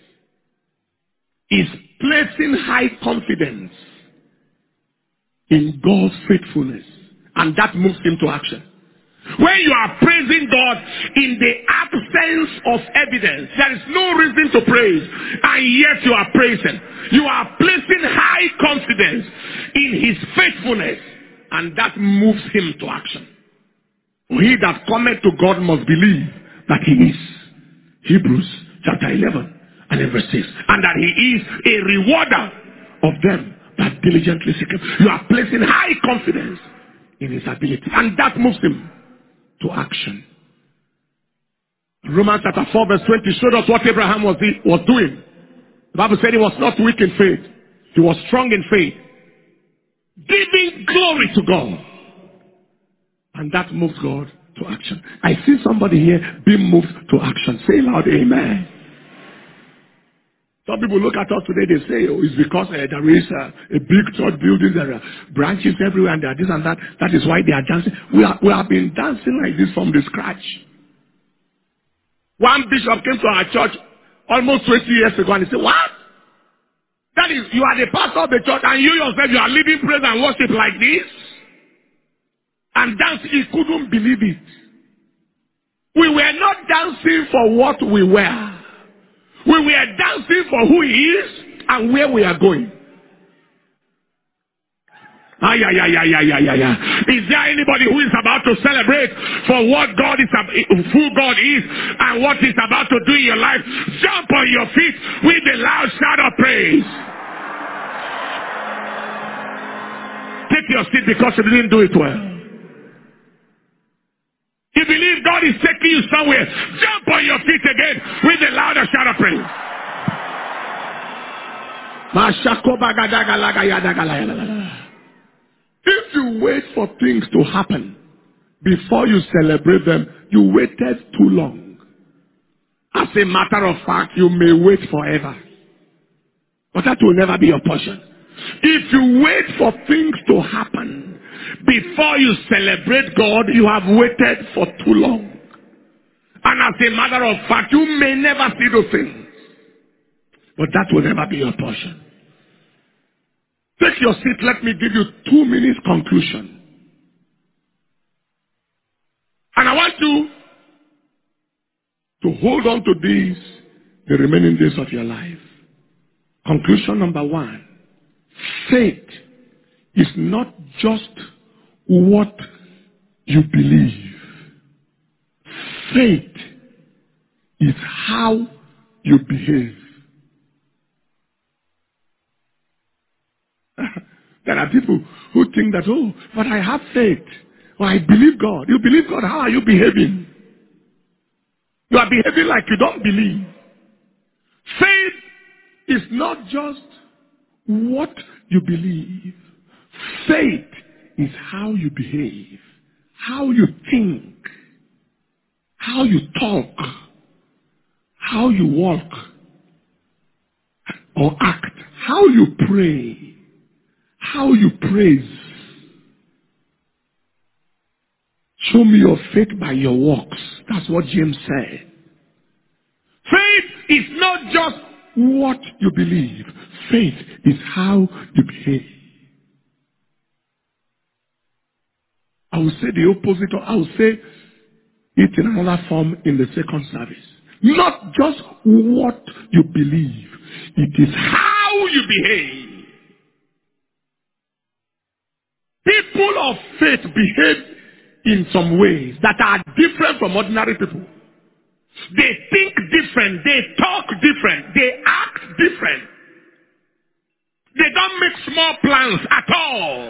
Speaker 1: is placing high confidence in God's faithfulness, and that moves Him to action. When you are praising God in the absence of evidence, there is no reason to praise, and yet you are praising. You are placing high confidence in His faithfulness, and that moves Him to action. He that cometh to God must believe that He is. Hebrews chapter eleven and in verse six. And that He is a rewarder of them that diligently seek him. You are placing high confidence in his ability. And that moves him to action. Romans chapter four verse twenty showed us what Abraham was, was doing. The Bible said he was not weak in faith. He was strong in faith. Giving glory to God. And that moves God to action. I see somebody here being moved to action. Say loud, amen. Some people look at us today, they say, oh, it's because uh, there is uh, a big church building, there are branches everywhere, and there are this and that. That is why they are dancing. We, are, we have been dancing like this from the scratch. One bishop came to our church almost twenty years ago, and he said, what? That is, you are the pastor of the church, and you yourself, you are leading praise and worship like this? And dance, he couldn't believe it. We were not dancing for what we were. We were dancing for who he is and where we are going. Ah, yeah, yeah, yeah, yeah, yeah, yeah, yeah. Is there anybody who is about to celebrate for what God is, who God is, and what He's about to do in your life? Jump on your feet with a loud shout of praise. Take your seat because you didn't do it well. You believe God is taking you somewhere. Jump on your feet again with a louder shout of praise. If you wait for things to happen before you celebrate them, you waited too long. As a matter of fact, you may wait forever. But that will never be your portion. If you wait for things to happen before you celebrate God, you have waited for too long. And as a matter of fact, you may never see those things. But that will never be your portion. Take your seat. Let me give you two minutes conclusion. And I want you to hold on to these the remaining days of your life. Conclusion number one. Faith is not just what you believe. Faith is how you behave. There are people who think that, oh, but I have faith. Or I believe God. You believe God, how are you behaving? You are behaving like you don't believe. Faith is not just what you believe. Faith is how you behave, how you think, how you talk, how you walk or act, how you pray, how you praise. Show me your faith by your works. That's what James said. Faith is not just what you believe. Faith is how you behave. I will say the opposite, or I will say it in another form in the second service. Not just what you believe. It is how you behave. People of faith behave in some ways that are different from ordinary people. They think different. They talk different. They act different. They don't make small plans at all.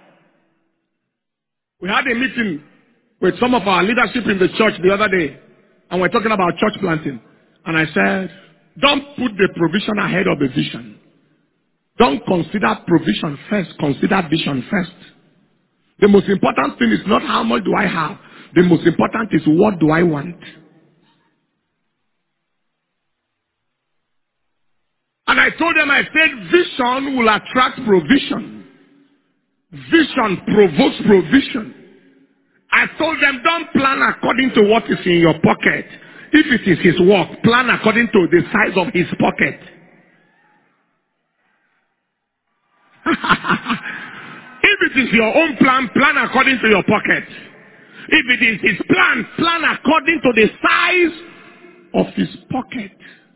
Speaker 1: We had a meeting with some of our leadership in the church the other day, and we're talking about church planting. And I said, don't put the provision ahead of the vision. Don't consider provision first. Consider vision first. The most important thing is not how much do I have. The most important is what do I want. And I told them, I said, vision will attract provision. Vision provokes provision. I told them, don't plan according to what is in your pocket. If it is his work, plan according to the size of his pocket. If it is your own plan, plan according to your pocket. If it is his plan, plan according to the size of his pocket.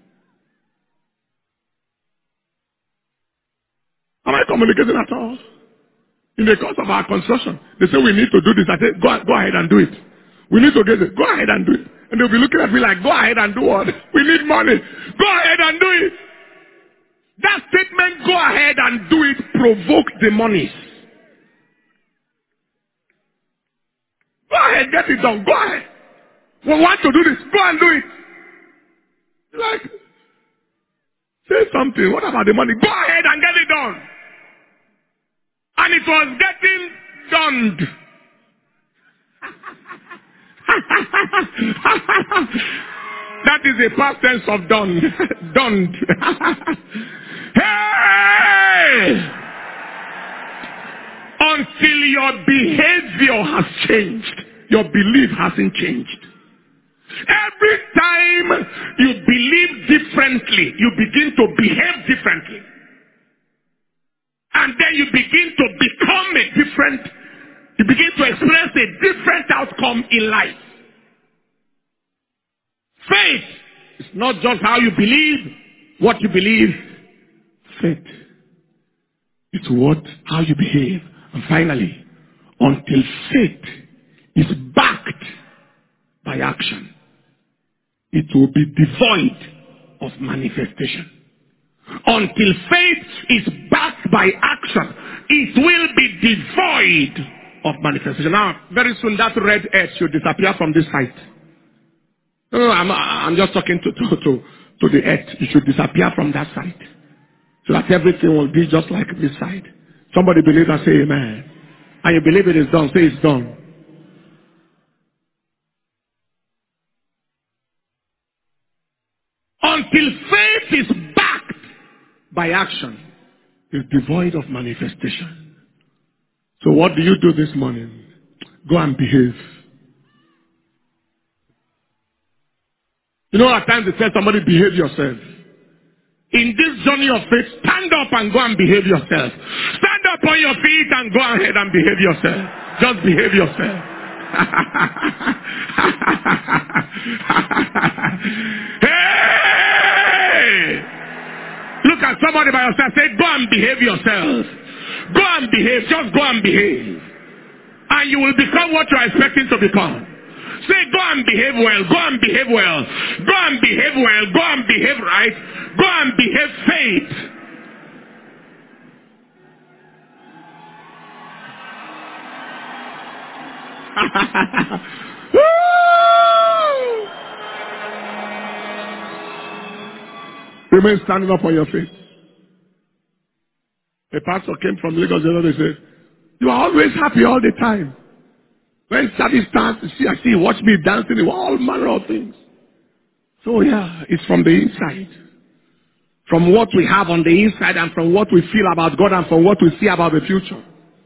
Speaker 1: Am I communicating at all? In the course of our construction, they say we need to do this. I say, go, go ahead and do it. We need to get it. Go ahead and do it. And they'll be looking at me like, go ahead and do what? We need money. Go ahead and do it. That statement, go ahead and do it, provoked the monies. Go ahead, get it done. Go ahead. We want to do this. Go and do it. Like, say something. What about the money? Go ahead and get it done. And it was getting done. That is a past tense of done. Done. Hey! Until your behavior has changed, your belief hasn't changed. Every time you believe differently, you begin to behave differently. And then you begin to become a different, you begin to experience a different outcome in life. Faith is not just how you believe, what you believe. Faith is what, how you behave. And finally, until faith is backed by action, it will be devoid of manifestation. Until faith is backed by action, it will be devoid of manifestation. Now, very soon that red earth should disappear from this site. No, no, I'm, I'm just talking to, to, to, to the earth. It should disappear from that side. So that everything will be just like this side. Somebody believe that, say amen. And you believe it is done, say it's done. Until faith is backed by action, it's devoid of manifestation. So what do you do this morning? Go and behave. You know, at times they tell somebody, behave yourself. In this journey of faith, stand up and go and behave yourself. Stand up on your feet and go ahead and behave yourself. Just behave yourself. Hey! Look at somebody by yourself. Say, go and behave yourself. Go and behave. Just go and behave. And you will become what you are expecting to become. Say, go and behave well. Go and behave well. Go and behave well. Go and behave right. Go and behave faith. Remain standing up on your feet. A pastor came from Lagos the other day and said, you are always happy all the time. When service starts, you see, I see, watch me dancing, all manner of things. So yeah, it's from the inside. From what we have on the inside and from what we feel about God and from what we see about the future.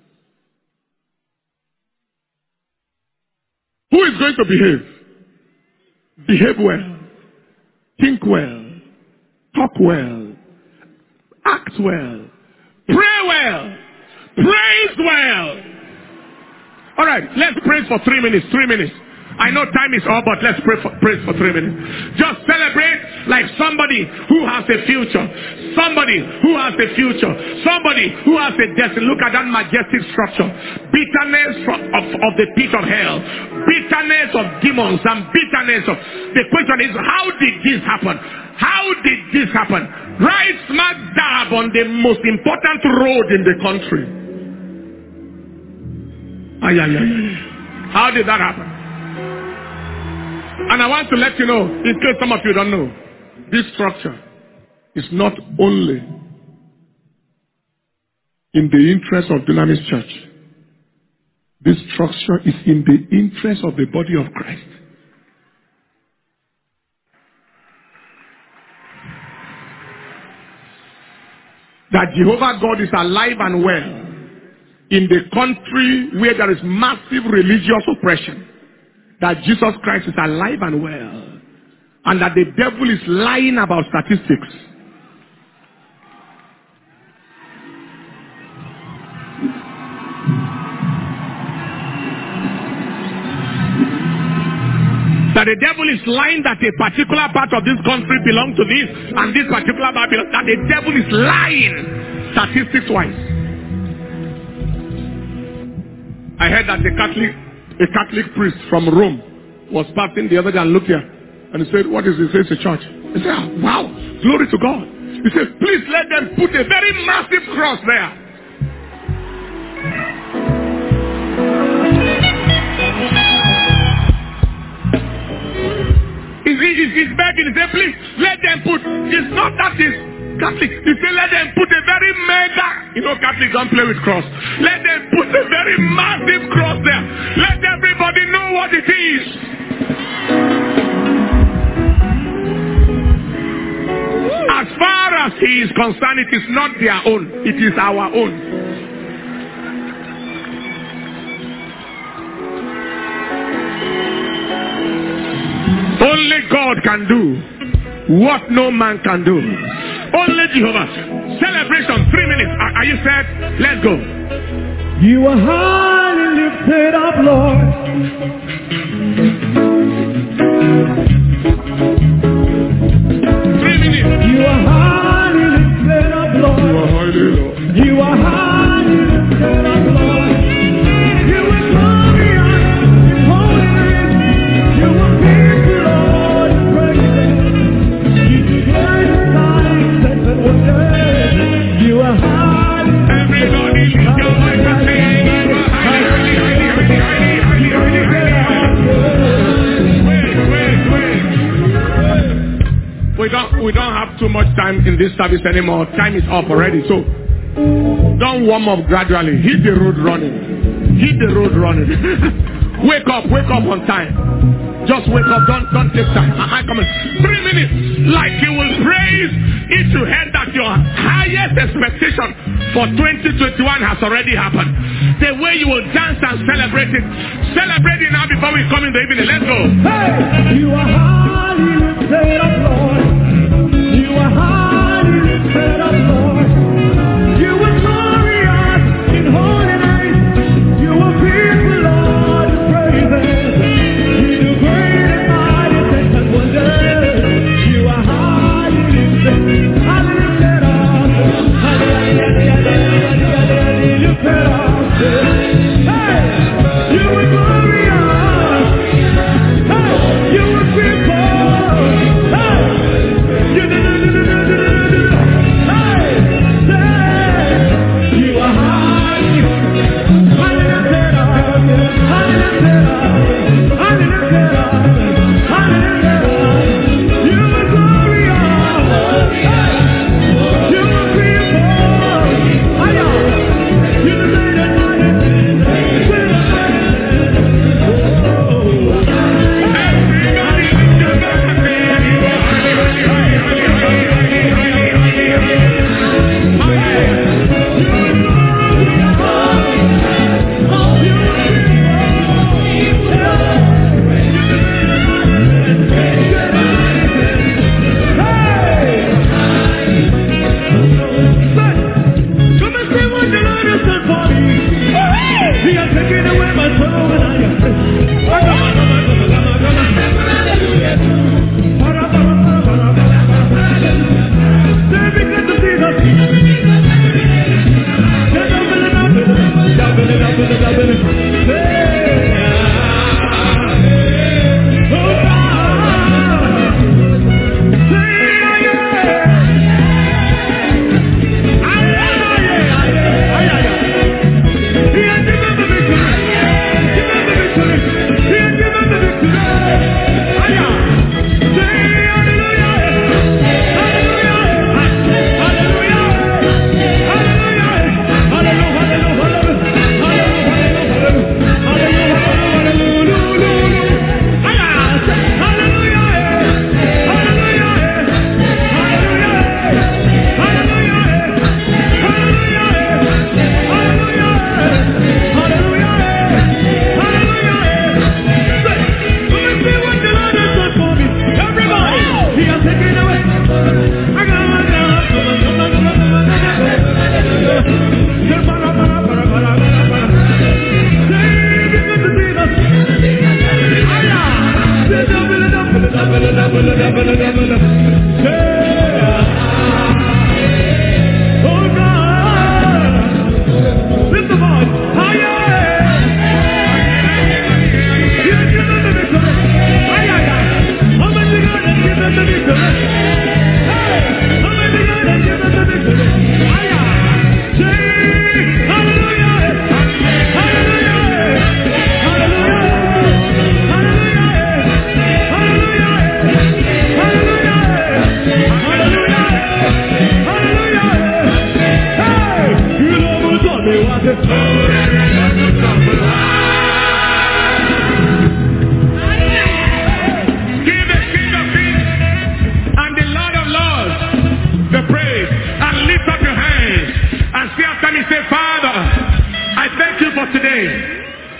Speaker 1: Who is going to behave? Behave well. Think well. Talk well. Act well. Pray well. Praise well. All right, let's pray for three minutes. Three minutes. I know time is up, but let's pray for, pray for three minutes. Just celebrate like somebody who has a future. Somebody who has a future. Somebody who has a destiny. Look at that majestic structure. Bitterness from, of, of the pit of hell. Bitterness of demons and bitterness of... The question is, how did this happen? How did this happen? Right smack dab on the most important road in the country. Ay, ay, ay, ay. How did that happen? And I want to let you know, in case some of you don't know, this structure is not only in the interest of Dunamis Church. This structure is in the interest of the body of Christ. That Jehovah God is alive and well in the country where there is massive religious oppression. That Jesus Christ is alive and well. And that the devil is lying about statistics. That the devil is lying that a particular part of this country belongs to this and this particular part belongs, that the devil is lying statistics wise. I heard that the Catholic, a Catholic priest from Rome was passing the other day and looked here and he said, what is this? It's a church. He said, oh, wow, glory to God. He said, please let them put a very massive cross there. He's, he's, he's begging. He said, please let them put. It's not that it's Catholic. He said, let them put a very mega. You know, Catholics don't play with cross. Let them put a very massive cross there. Let everybody know what it is. As far as he is concerned, it is not their own. It is our own. Only God can do what no man can do. Only Jehovah. Celebration, three minutes. Are, are you set? Let's go.
Speaker 3: You are highly lifted up, Lord.
Speaker 1: Three minutes.
Speaker 3: You are highly lifted up, Lord.
Speaker 1: You are highly, Lord.
Speaker 3: You are highly lifted up, Lord. You are glorious in holiness. You are faithful, Lord, in praises. You do great signs and wonders. You are highly lifted up.
Speaker 1: Everybody lift your voice and say, you are highly, highly, highly, highly, highly, highly, highly. Wait, wait, wait. We don't, we don't have too much time in this service anymore. Time is up already. So don't warm up gradually. Hit the road running. Hit the road running. Wake up, wake up on time. Just wake up. Don't, don't take time. I come in. Three minutes. Like you will praise if you heard that your highest expectation for twenty twenty-one has already happened. The way you will dance and celebrate it. Celebrate it now before we come in the evening. Let's go.
Speaker 3: Hey! You are highly lifted up, Lord. You are highly lifted up, Lord. You are glorious in holiness. You are faithful, Lord, in praises. You do great and mighty things and wonders. You are highly lifted, highly lifted up. Highly, highly, highly, highly lifted up. Hey! You are glorious. Hey! You are faithful. Hey! You do, do, do, do, do, do, do, do. Hey! Say, you are highly, highly lifted up. Highly lifted up. Highly lifted up. Highly lifted up. You are glorious. Hey! You are faithful. Hiya! You do great and mighty things. Come and see what the Lord has done for me. He has taken away my sorrow and I am free. Say because of Jesus. Hallelujah.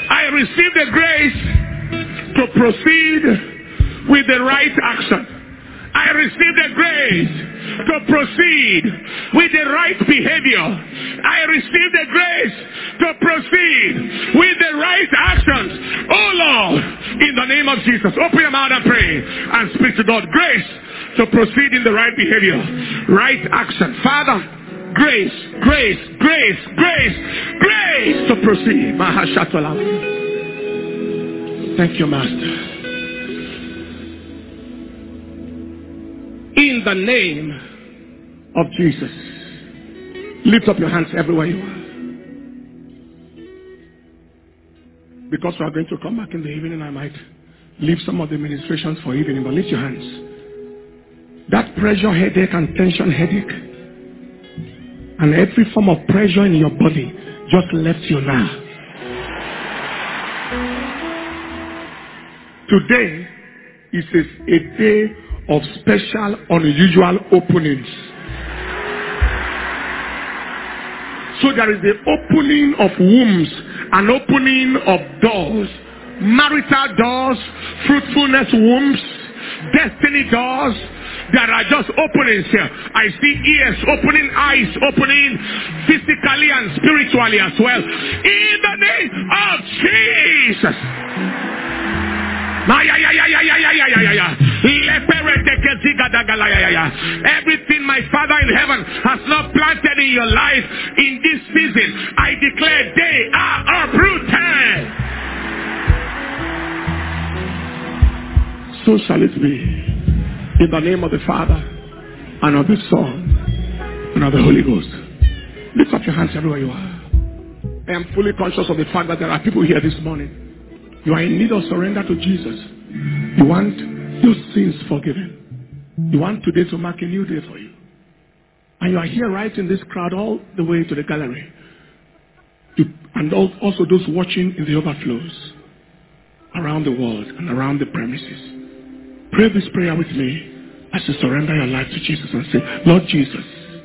Speaker 1: I receive the grace to proceed with the right action. I receive the grace to proceed with the right behavior. I receive the grace to proceed with the right actions. Oh Lord, in the name of Jesus, open your mouth and pray and speak to God. Grace to proceed in the right behavior, right action. Father, grace, grace, grace, grace, grace to proceed. Mahashatala. Thank you, Master. In the name of Jesus. Lift up your hands everywhere you are. Because we are going to come back in the evening, I might leave some of the ministrations for evening, but lift your hands. That pressure headache and tension headache and every form of pressure in your body just left you now. Today is a day of special, unusual openings. So there is the opening of wombs, an opening of doors, marital doors, fruitfulness wombs, destiny doors. There are just openings here. I see ears opening, eyes opening, physically and spiritually as well. In the name of Jesus. Everything my Father in heaven has not planted in your life in this season, I declare they are uprooted. So shall it be. In the name of the Father, and of the Son, and of the Holy Ghost. Lift up your hands everywhere you are. I am fully conscious of the fact that there are people here this morning. You are in need of surrender to Jesus. You want your sins forgiven. You want today to mark a new day for you. And you are here right in this crowd all the way to the gallery. You, and also those watching in the overflows around the world and around the premises. Pray this prayer with me as you surrender your life to Jesus and say, Lord Jesus,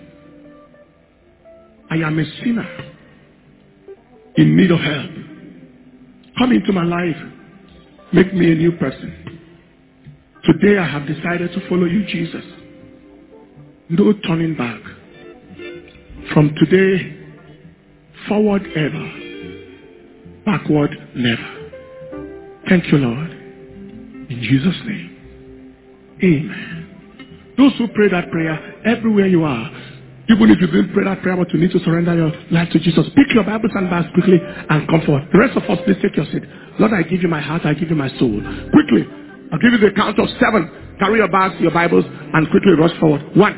Speaker 1: I am a sinner in need of help. Come into my life. Make me a new person. Today I have decided to follow you, Jesus. No turning back. From today, forward ever, backward never. Thank you, Lord. In Jesus' name. Amen. Those who pray that prayer, everywhere you are, even if you didn't pray that prayer, but you need to surrender your life to Jesus, pick your Bibles and bags quickly and come forward. The rest of us, please take your seat. Lord, I give you my heart, I give you my soul. Quickly, I'll give you the count of seven. Carry your bags, your Bibles, and quickly rush forward. One.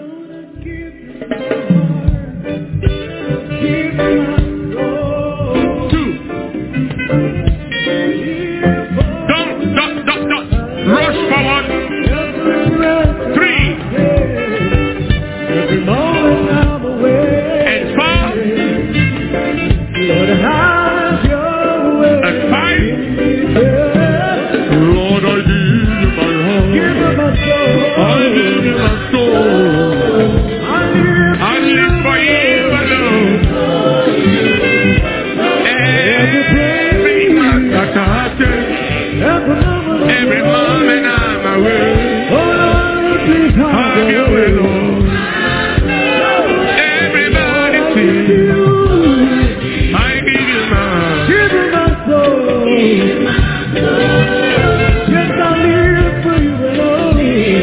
Speaker 1: Two. Don't, don't, don't, don't. Rush forward. Three. And four. And five. Lord, I give you my heart. I give you my soul. I live for you alone. Every man that I take, every moment I'm away, have your way, Lord. Everybody sing. I give you my soul. Yes, I live for you alone.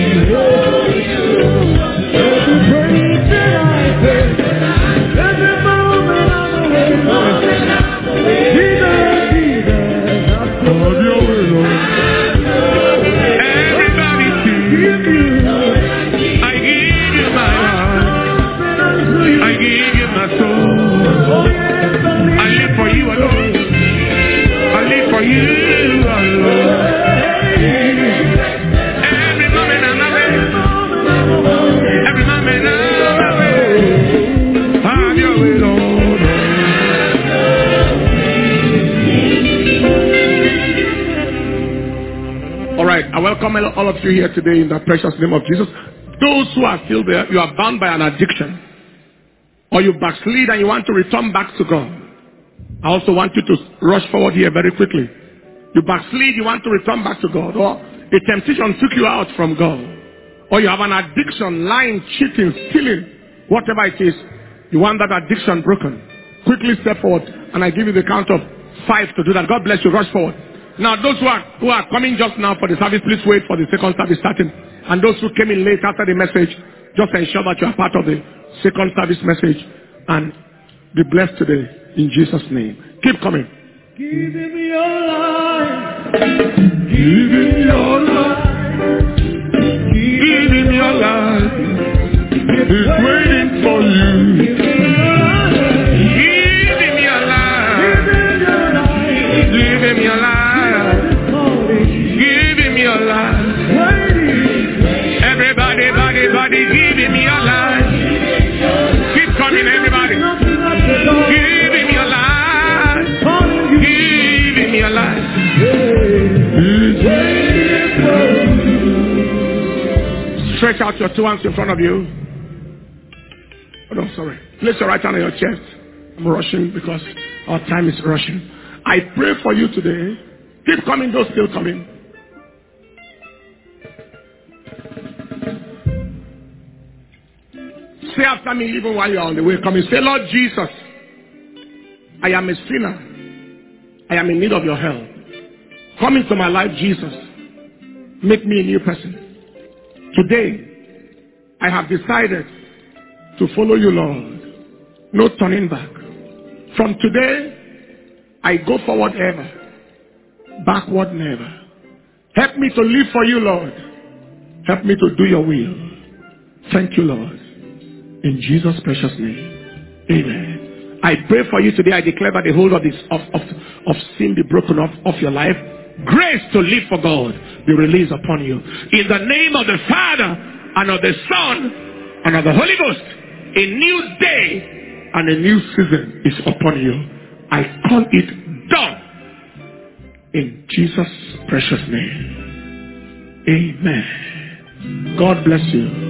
Speaker 1: Every praise that I take, every moment I'm away, Jesus, Jesus, have your way, Lord. Everybody sing. I give you my heart. I give you my soul. I live for you alone. I live for you alone. Every moment I'm away. Every moment I'm away. Have your way, Lord. All right, I welcome all of you here today in the precious name of Jesus. Those who are still there, you are bound by an addiction, or you backslid and you want to return back to God. I also want you to rush forward here very quickly. You backslid, you want to return back to God, or a temptation took you out from God, or you have an addiction, lying, cheating, stealing, whatever it is, you want that addiction broken. Quickly step forward, and I give you the count of five to do that. God bless you. Rush forward. Now, those who are who are coming just now for the service, please wait for the second service starting. And those who came in late after the message, just ensure that you are part of the second service message and be blessed today in Jesus' name. Keep coming.
Speaker 3: Give him your life. Give him your life.
Speaker 1: Give him your life. He's waiting for you. Give him your life. Give him your life. Give him your life. Everybody, body, body, give him your life. Keep coming, everybody. Give him your life. Give him your life. Stretch out your two hands in front of you. Oh, no, sorry. Place your right hand on your chest. I'm rushing because our time is rushing. I pray for you today. Keep coming, those still coming. Say after me, even while you're on the way coming. Say, Lord Jesus, I am a sinner. I am in need of your help. Come into my life, Jesus. Make me a new person. Today, I have decided to follow you, Lord. No turning back. From today, I go forward ever. Backward never. Help me to live for you, Lord. Help me to do your will. Thank you, Lord. In Jesus' precious name. Amen. I pray for you today. I declare that the hold of this of, of, of sin be broken off of your life. Grace to live for God be released upon you. In the name of the Father and of the Son and of the Holy Ghost, a new day and a new season is upon you. I call it done. In Jesus' precious name. Amen. God bless you.